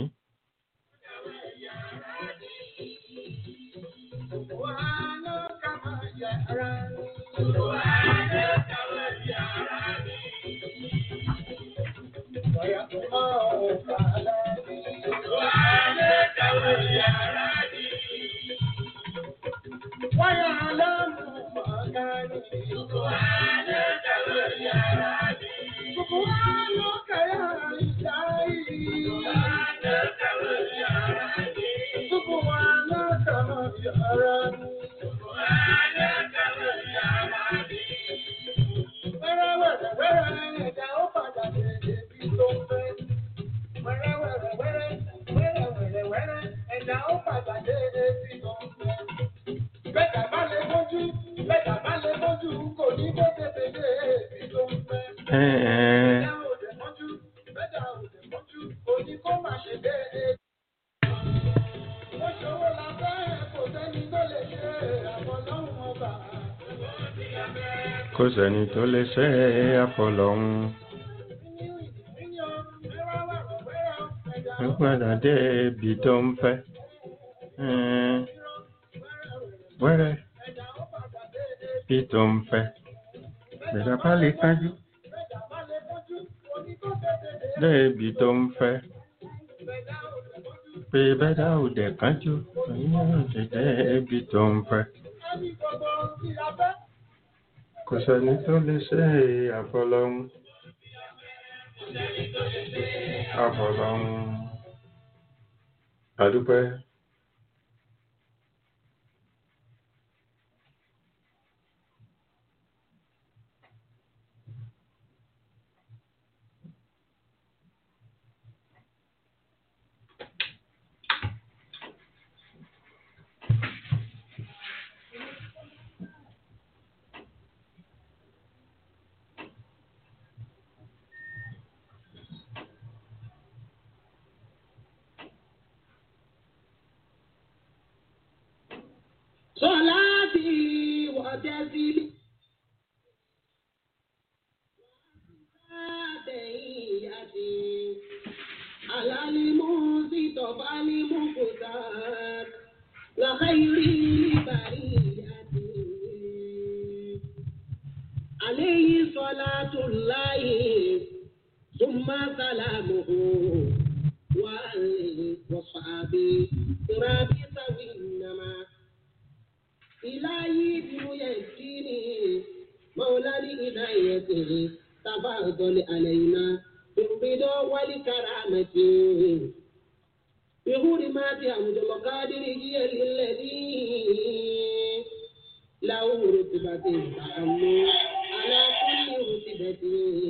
Kò sẹ́ni tó lè ṣe àfọlọ́hun. Ó padà dé ibi tó ń fẹ́. Wẹ́rẹ́ bí tó ń fẹ́. Bẹ̀rẹ̀ bá lè kájú. Dé ibi tó ń fẹ́. Pé bẹ́dá ò dẹ̀ kájú. Dé ibi tó ń fẹ́. Kò sẹ́ni tó lè ṣe àfọlọ́hun. Àfọlọ́hun. Adúpẹ́. صلاتي وتسليمي تحياتي على المصطفى المختار لخير البرية عليه صلاة الله ثم سلامه وآله وصحبه رابي سوينما إلهي بميسيني مولى لإنايته تفضل علينا بالرضا والكرامة بحرمات عبد القادر هي الذي له رتبة تحمل على كل رتبة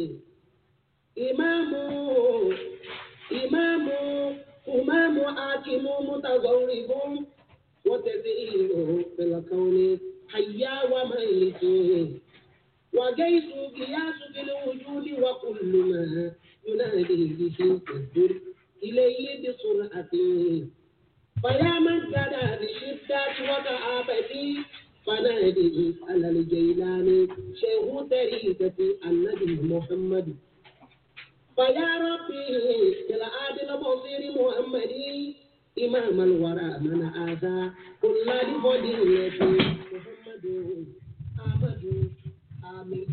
إمام حاكم متغرب وتزيله في الكون حيا وميت وجيس قياس في الوجود وكل ما ينادي به الدر إليه بسرعة فيا من كان بشدة وكآبة فنادي على الجيلان شيخ طريقة النبي محمد فيا ربي بالعادل البصير محمدي إمام الورى من آذى كل لفضيلة محمد أحمد حامد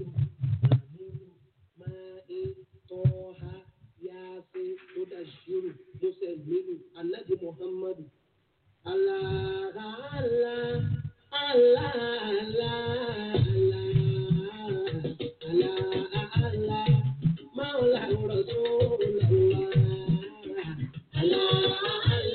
مائي طه ياسين مدشر مسلم النبي محمد الله الله الله الله الله مولى رسول الله الله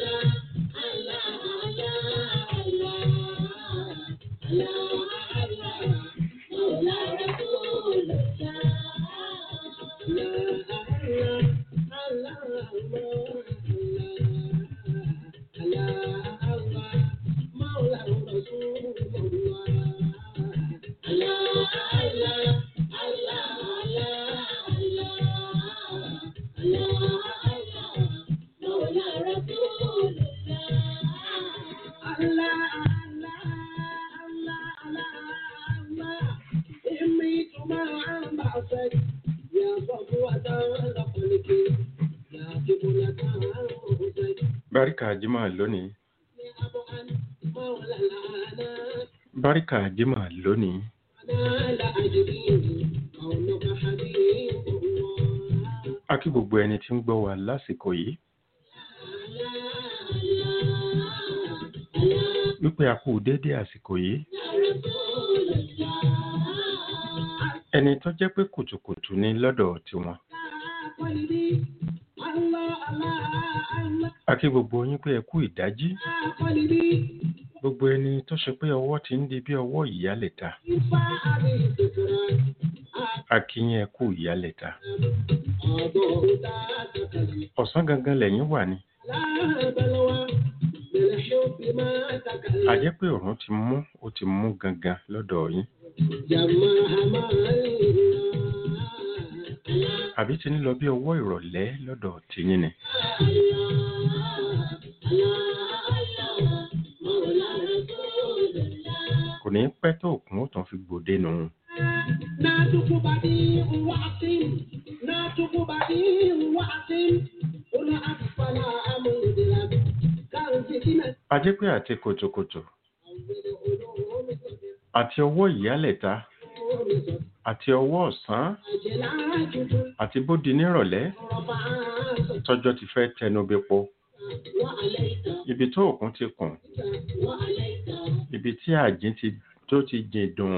Báríkà Jímọ̀ lónìí. Báríkà Jímọ̀ lónìí. A kí gbogbo ẹni tí ń gbọ́ wa lásìkò yìí. Wípé a kú déédé àsìkò yìí. Ẹni tó jẹ́ pé kùtùkùtù ni lọ́dọ̀ tiwọn. A kí gbogbo yín pé ẹ kú ìdájí. Gbogbo ẹni tó ṣe pé ọwọ́ ti ń di bí ọwọ́ ìyálẹ̀ta. A kí yín ẹ kú ìyálẹ̀ta. Ọ̀sán gangan lẹ́yìn wà ní. A jẹ́ pé òòrùn ti mú gangan lọ́dọ̀ yín. Àbí ti ní lọ bí ọwọ́ ìrọ̀lẹ́ lọ́dọ̀ tiyín ni. Kò ní pẹ́ tó òkun ó tàn fi gbòde nù. A jẹ́ pé àti kòtòkòtò àti ọwọ́ ìyálẹ̀ta àti ọwọ́ ọ̀sán àti bódi nírọ̀lẹ́ tọ́jọ́ ti fẹ́ tẹnu bepo. Ibi tó òkun ti kùn, ibi tí àjín tó ti jìn dùn.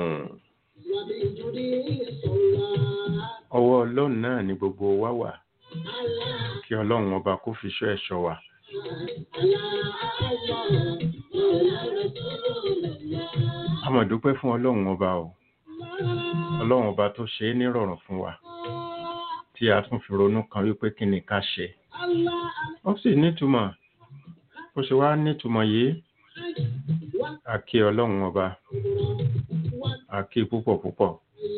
Ọwọ́ Ọlọ́run náà ni gbogbo wa wà. Kí Ọlọ́run ọba kó fi ṣọ́ ẹ̀ṣọ́ wa. A máa dúpẹ́ fún Ọlọ́run ọba o. Ọlọ́run ọba tó ṣe é nírọ̀rùn fún wa. Tí a tún fi ronú kan wípé kí ni ká ṣe. Ó sì nítumọ̀. Bó ṣe wá nítumọ̀ yìí. A kí Ọlọ́run ọba. A kí púpọ̀ púpọ̀.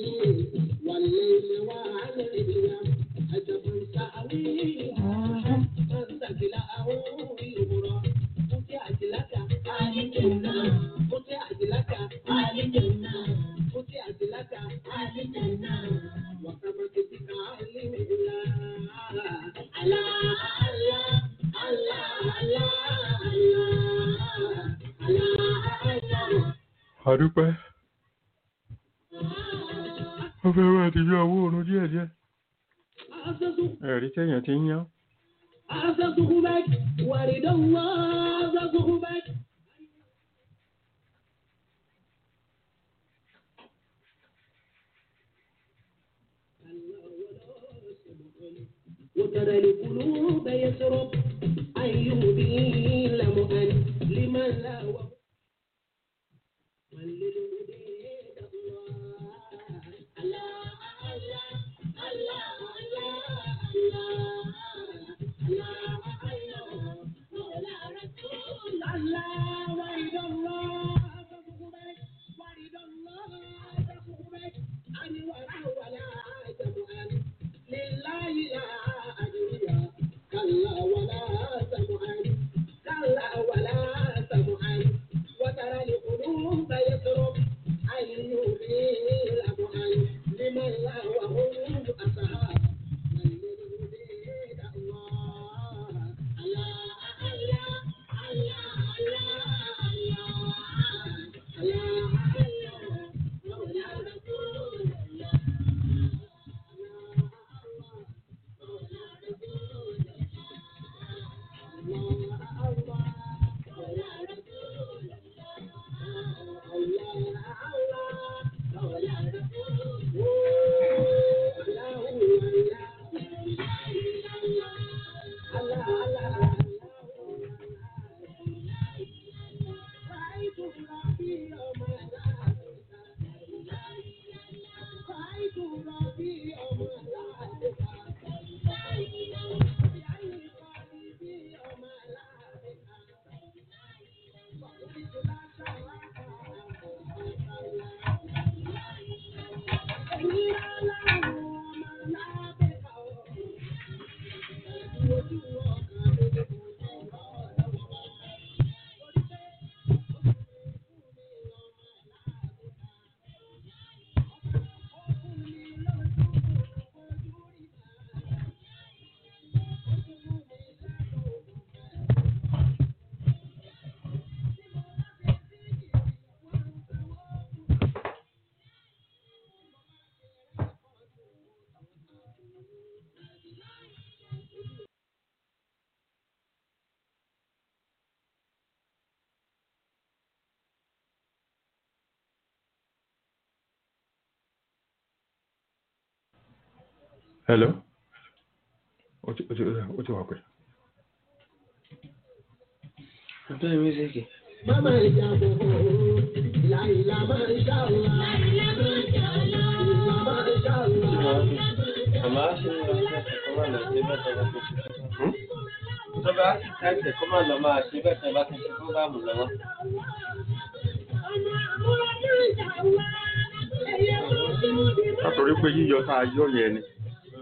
A dúpẹ́. Ó fẹ́ wá ti bí ọwọ́ oòrùn díẹ̀díẹ̀. Ẹ̀rí tẹ́yàn ti ń yán. وترى القلوب يسرب أيهم لمؤن لمن لا من للهديد Hello? Ó ti wà pẹ́. Ọ̀dọ́ ìmísíkì. Mama ìjàmbá láìlá máa ń ṣàlá. Mama ìṣàlá. Màmá ṣe ń lọ sí ẹ̀kọ́ máa lọ sí bẹ́ẹ̀ bá ti ṣe. Tọ́ba á sì tẹ́sẹ̀ kó máa lọ máa ṣe bẹ́ẹ̀ bá ti ṣe fúngáàmù lọ́wọ́. Látọ̀rí pé yíyọ tá a yọ yẹn ni.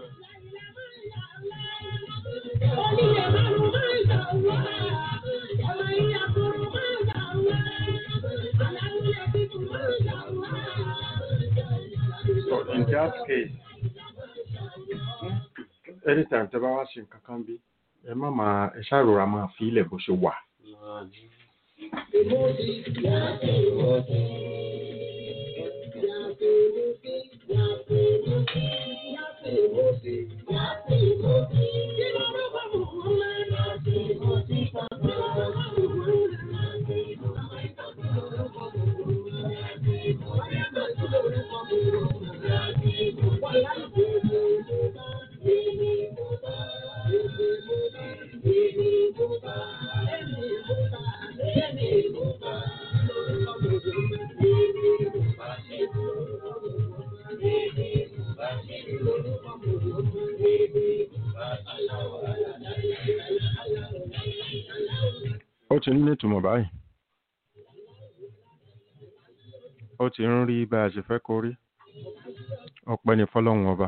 So in that case, anytime tẹ́ bá wá ṣe nǹkan kan bí, ẹ má máa ẹ ṣàròrà máa fi ilẹ̀ bó ṣe wà. Ó ti ní ìtumọ̀ báyìí. Ó ti ń rí bá a ṣe fẹ́ kó rí. Ọpẹ́ ni fọ́lọ́run ọba.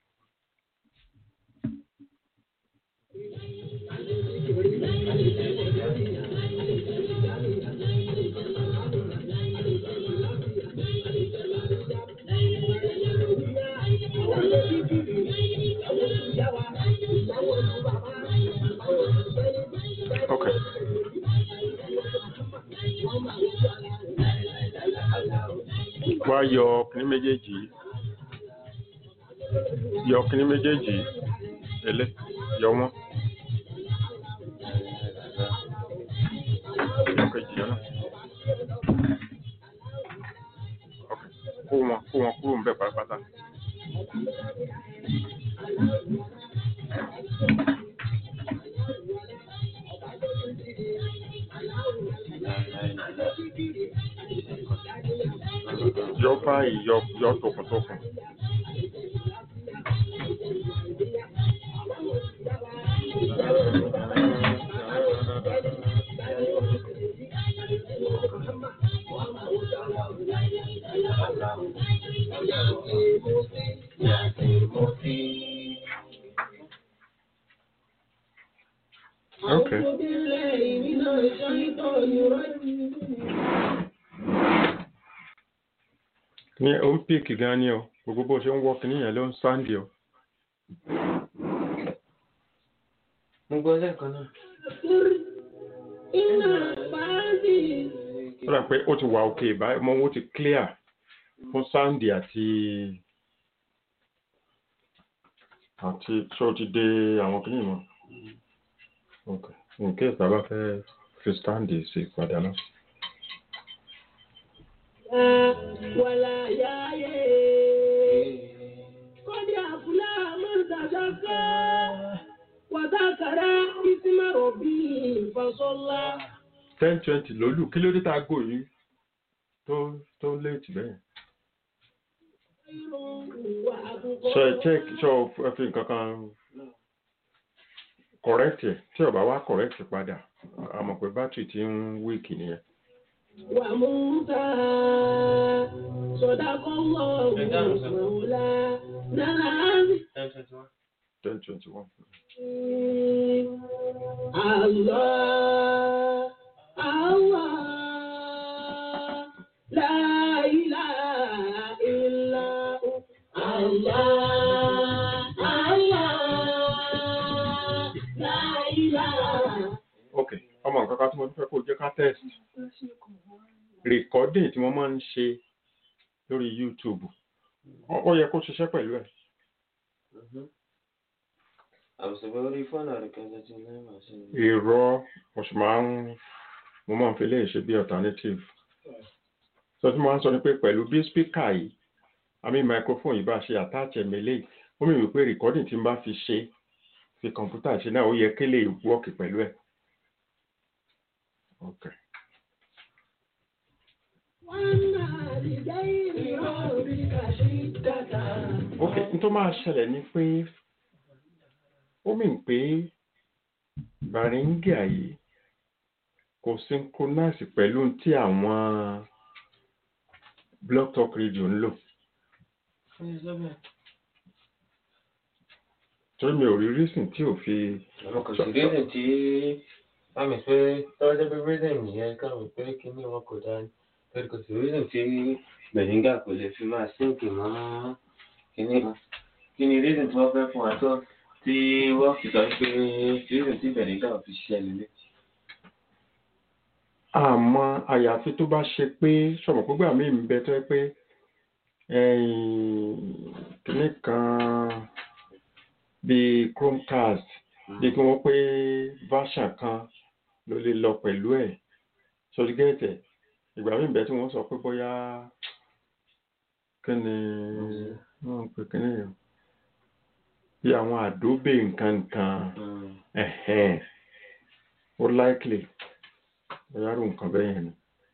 Okay. Wá yọ ọkùnrin méjèèjì. Yọ ọkùnrin méjèèjì. Yọ wọ́n. Yọ kejì yọ náà. Okay. Kó wọn kúrò ń bẹ̀ pátápátá. Yọ báyìí yọ tòkùntòkùn. Okay. Ní ó ń píìkì gan ni o, gbogbo bó ṣe ń wọ́ kìíní yẹn ló ń sáǹdì o. Mo gbọ́ lẹ́ẹ̀kan náà. Ó dà pé ó ti wà òkè báyìí, mọ́ ó ti clear fún sáǹdì àti ṣó ti dé àwọn kìíní mọ́. Okay. In case bàbá fẹ́ fi sáǹdì sí padà náà. Wàlá yáyé kọ́dí àfúlá mọ́tàṣáká wàtàkàrà ìsímàrò bí ìfàsọ́lá. 10:20 lólù kí ló dé tá a gò yìí tó léètì bẹ́ẹ̀. Ṣe check ṣe ẹ fi nǹkan kan correct ẹ̀ tí ó bá wá correct padà a mọ̀ pé battery ti ń weak nìyẹn. Wà mú ta sọ̀dákọ́ wọ̀ọ̀lá náà. 10:21. Allah, Allah, la ilaha illa Allah, Allah, la ilaha. Okay, ọmọ nǹkan kan tí mo fẹ́ kó jẹ́ ká test. Recording tí wọ́n máa ń ṣe lórí YouTube ó yẹ kó ṣiṣẹ́ pẹ̀lú ẹ̀. Àbùsọ̀bẹ̀ orí fọ́nà àríkẹ́sẹ̀ tí ní máa ṣe. Irọ́ mo máa ń fi léè ṣe bí alternative. So tí mo máa ń sọ ni pé pẹ̀lú bí speaker yìí àmì microphone yìí bá ṣe attach ẹ̀mẹ́lẹ̀ ó mì wípé recording tí n bá fi ṣe fi kọ̀ǹpútà ṣe náà ó yẹ kí lè work pẹ̀lú ẹ̀. Okay. Okay, n tó máa ṣẹlẹ̀ ni pé ó mì pé Bàríngà yìí kò synchronize pẹ̀lú tí àwọn Blog Talk Radio ń lò. Torí mi ò rí reason tí ò fi. Àwọn kò sí reason tí àmì pé tọ́jọ́ pé reason nìyẹn káwọn pé kí ni wọn kò dá torí kò sí reason tí Bàríngà kò lè fi máa sínkì mọ́ kí ni reason tí wọ́n fẹ́ fún wa tó tí wọ́n fi sọ pé reason tí Bàríngà ò fi ṣiṣẹ́ nílé. Àmọ́ àyàfi tó bá ṣe pé ṣọ̀mọ̀ pé gbà mí ń bẹ tó yẹ pé kíní kan bíi Chromecast bí kí wọ́n pé version kan ló lè lọ pẹ̀lú ẹ̀ sọ́dígẹ́tẹ̀ ìgbà mí ń bẹ tí wọ́n sọ pé bóyá kí ni wọ́n pè kíní yẹn bí àwọn Adobe nǹkan ó likely bóyá rò nǹkan bẹ́ẹ̀ yẹn ni.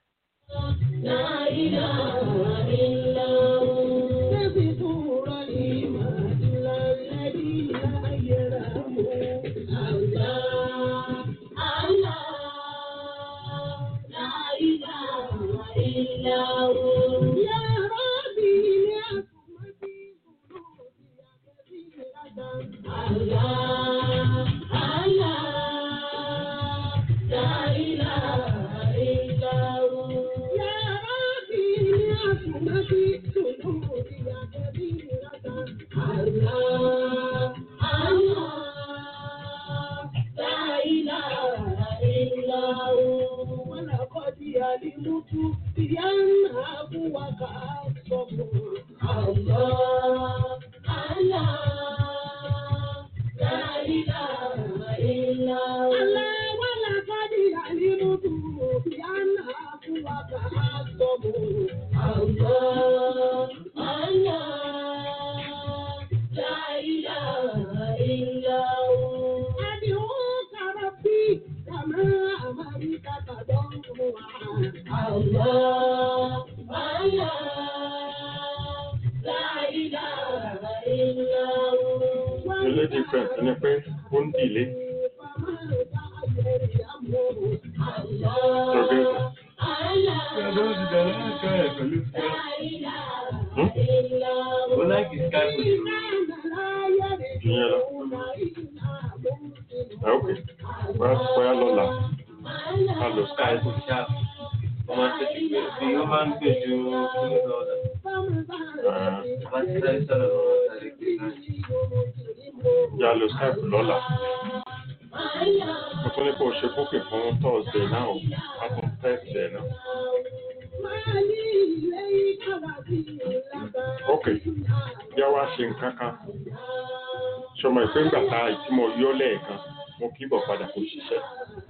Ṣọmọ ìpé ńgbà tá tí mo yọ lẹ́ẹ̀kan mo kíbọ̀ padà kò ṣiṣẹ́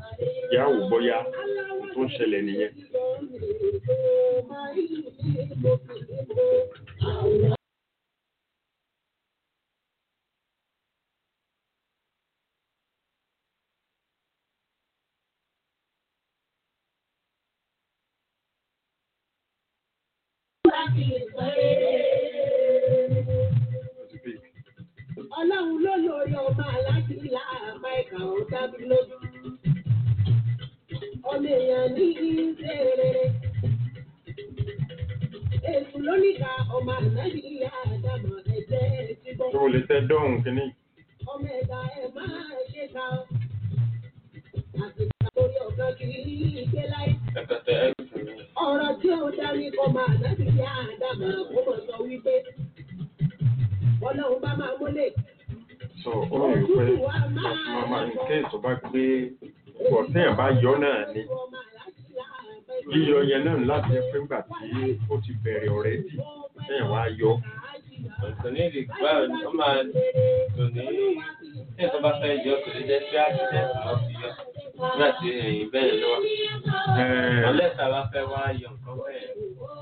yà wò bóyá tó ń ṣẹlẹ̀ nìyẹn. Ọlọ́run ló lórí ọmọ aláàjìlá àmáìkà ọ̀dábí lójú. Ọmọ èèyàn ní ìṣe rere. Èṣù lóníkà ọmọ àlájìlá àdàmọ̀ ẹ̀jẹ̀ ti bọ́. Tó lè tẹ́ dọ́hùn kìíní. Ọmọ ẹ̀dá ẹ̀ máa ṣe ká ọ. Àti ìtàkórí ọ̀gán kiri ìgbé láì. Ọ̀rọ̀ tí ó darí ọmọ àlájìlá àdàmọ̀ ó mọ̀ sọ wípé. Ọlọ́run bá máa mọ́lẹ̀. So ó rí pé máa ń ké tó bá gbé pọ̀ téèyàn bá yọ náà ni yíyọ yẹn náà láti ẹ pé ńgbà tí ó ti bẹ̀rẹ̀ ọ̀rẹ́dì téèyàn wá yọ. Ọ̀sán ní ìdí gbà ó máa tò ní tí ẹ̀sọ́ bá fẹ́ yọ kò lè jẹ́ sí accident lọ sí yọ nígbà tí ẹ̀yìn bẹ́ẹ̀ lọ́wọ́. Ọlẹ́sà bá fẹ́ wá yọ nǹkan bẹ́ẹ̀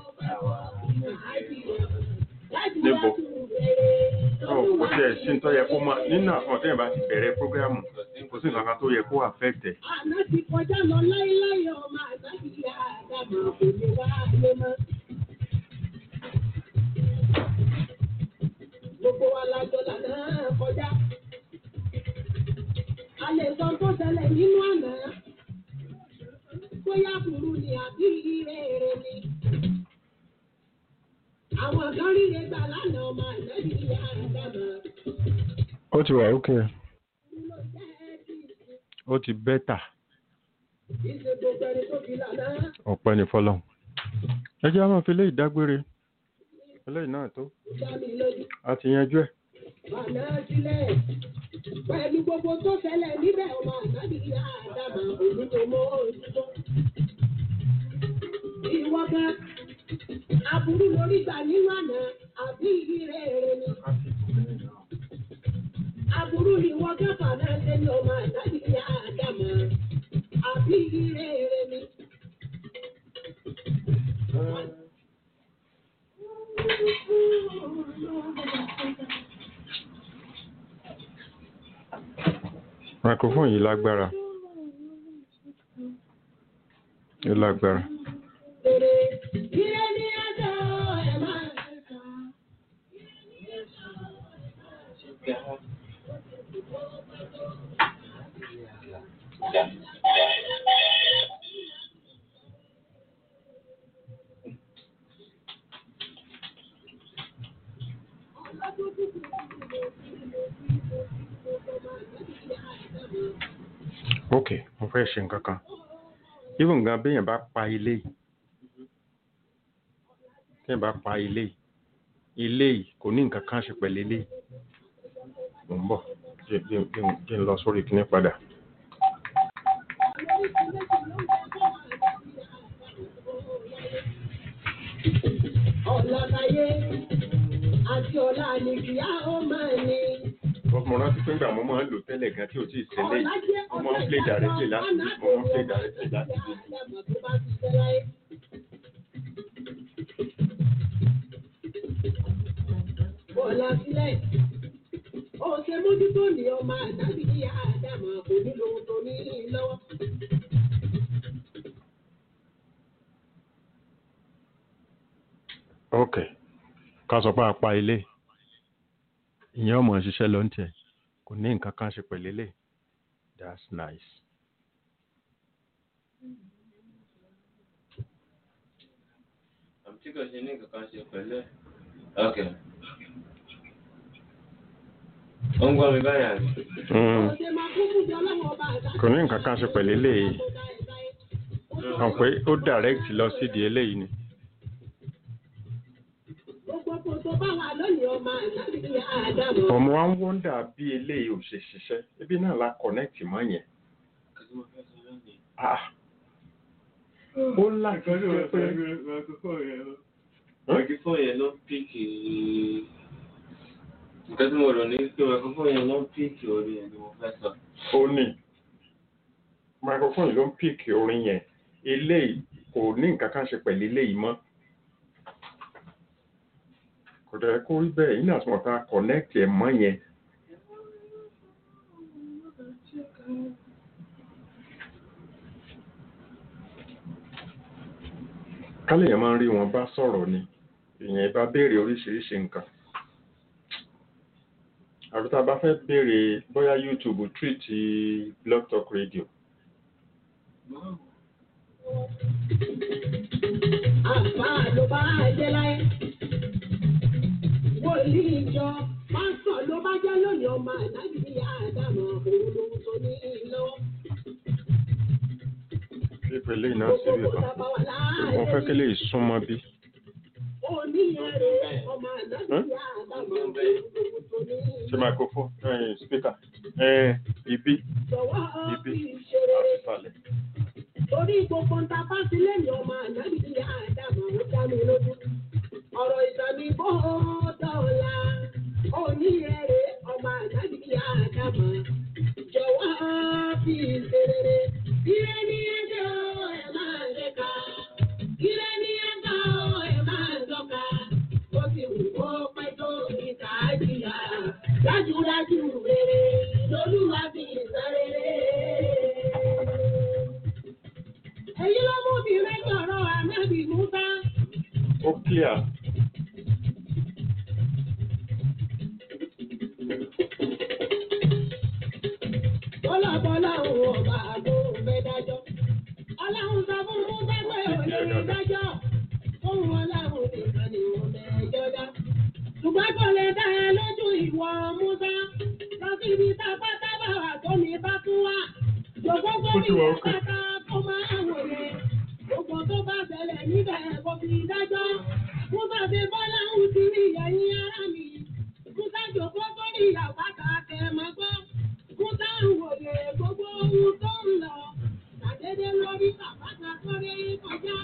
níbo kò tí ẹ̀ sí tó yẹ kó máa nínú àwọn téèyàn bá ti bẹ̀rẹ̀ prógrámù kò sí nǹkan tó yẹ kó affect ẹ̀. Àná ti kọjá lọ láíláí ọmọ àgbàdìyà àdàmọ̀ kò ní wá lé mọ́. Gbogbo wa lájọ lànà kọjá. A lè sọ tó ṣẹlẹ̀ nínú àná. Bóyá burú ni àbí rere ni. Àwọn kan ríre gbà lánàá ọmọ àgbàdìyà àdàmọ̀. Ó ti wà ókè. Ó ti bẹ́tà. Ọ̀pẹ ni fọ́lọ́hun. Ẹ jẹ́ á máa fi eléyìí dágbére. Eléyìí náà tó. A ti yanjú ẹ̀. Pẹ̀lú gbogbo tó ṣẹlẹ̀ níbẹ̀ ọmọ àgbàdìyà àdàmọ̀ olùdómọ́ òṣìṣọ́. Ìwọ gan, aburú lórí gbà nínú àná àbí rere ni. Aburú ni wọ́n kẹfà náà ṣe ní ọmọ àgbàdìyà àdàmọ̀ àbí rere ni. Microphone yìí lágbára. Ó lágbára. Ok, mo fẹ́ ṣe nǹkan kan. Even gan béèyàn bá pa ilé yìí, téèyàn bá pa ilé yìí kò ní nǹkan kan ṣe pẹ̀lú ilé yìí. Mo ń bọ̀, jẹ́ n lọ sórí kíní padà. Ọ̀làláyé àti ọ̀la ni kí á ó máa ní. Mo rántí pé ìgbà mo máa ń lò tẹ́lẹ̀ gan tí ò tí ì ṣẹlẹ̀ yìí. Mo máa ń play directly láti bí. Bọ̀lá sílẹ̀, ó ṣe mójútó ní ọmọ àdábì ní àdàmà kò nílò ohun tó ní lọ́wọ́. Ok, ká sọ pé a pa ilé. Ìyẹn ọmọ ṣiṣẹ́ lọ ń tẹ̀. Kò ní nǹkan kan ṣe pẹ̀lú ilé. That's nice. Àmì kò ṣe ní nǹkan kan ṣe pẹ̀lú ẹ̀. Ok. Ó ń gbọ́ mi báyà ni. Kò ní nǹkan kan ṣe pẹ̀lú ilé yìí. Hàn pé ó direct lọ sídìí eléyìí ni. Ọmọ wa ń wọ́ndà bí eléyìí ò ṣe ṣiṣẹ́. Ibi náà la connect mọ́ yẹn. Ó láti jẹ́ pé microphone yẹn ló ń píkì. Nǹkan tí mo rò ní pé microphone yẹn ló ń píkì orin yẹn ni mo fẹ́ sọ. Ó ní microphone ló ń píkì orin yẹn. Eléyìí kò ní nǹkan kan ṣe pẹ̀lú eléyìí mọ́. Kò dẹ̀ kó rí bẹ́ẹ̀, yìí náà tí wọ́n ta connect ẹ̀ mọ́ yẹn. Kálẹ̀ yẹn máa ń rí wọn bá sọ̀rọ̀ ni. Ìyẹn bá béèrè oríṣiríṣi nǹkan. Àbí tá a bá fẹ́ béèrè bóyá YouTube treat Blog Talk Radio. Àfáà ló bá jẹ́ láyé. Wòlíì ìjọ pásítọ̀ ló bá jẹ́ lónìí ọmọ àdájú ní àdámọ̀ òun lóhun tó ní lọ́wọ́. Ìpele náà sí ibi kan. Mo fẹ́ kí lè súnmọ́ bí. Ṣé microphone? Speaker? Ibi àfisàlẹ̀. Torí gbogbo ń ta bá sílẹ̀ ní ọmọ àdájú ní àdámọ̀ ó dá mi lójú. Ọ̀rọ̀ ìsàmì bó dọ̀la, oníyẹ̀rẹ̀ ọmọ àdájú ní àdámọ̀. Jọ̀wọ́ fi ìṣerere, ire ní ẹjọ́ ẹ̀ máa ṣe ká. Ire ní ẹjọ́ ẹ̀ máa dọ́ka. Ó ti wù kó pẹ́ tó ìta jìyà. Dájúdájú rere lolúwa fi ìsáréré. Èyí ló mú mi rẹ́jọ̀ ọ̀rọ̀ Ànábì Músá. Ó clear. Bọ́lá òun ọba àbò fẹ́ dájọ́. Ọlọ́run sọ fún Músá pé òní dájọ́. Ohun Ọlọ́run nìkan ni òun mẹ́jọ dá. Ṣùgbọ́n kò lè dá ẹ lójú ìwọ Músá. Lọ sí ibi tábàtábà wà tó ní bá tún wà. Jòkó gómìnà kàkà kó máa wòye. Gbogbo tó bá ṣẹlẹ̀ níbẹ̀ kò fi dájọ́. Músá ti Bọ́lá ń ti rí ẹ̀yìn ara mi. Músá jòkó sórí àpáta kẹ̀ máa gbọ́. Músá ń wòye gbogbo ohun tó ń lọ. Ṣàdédé lórí àpáta sórí kọjá.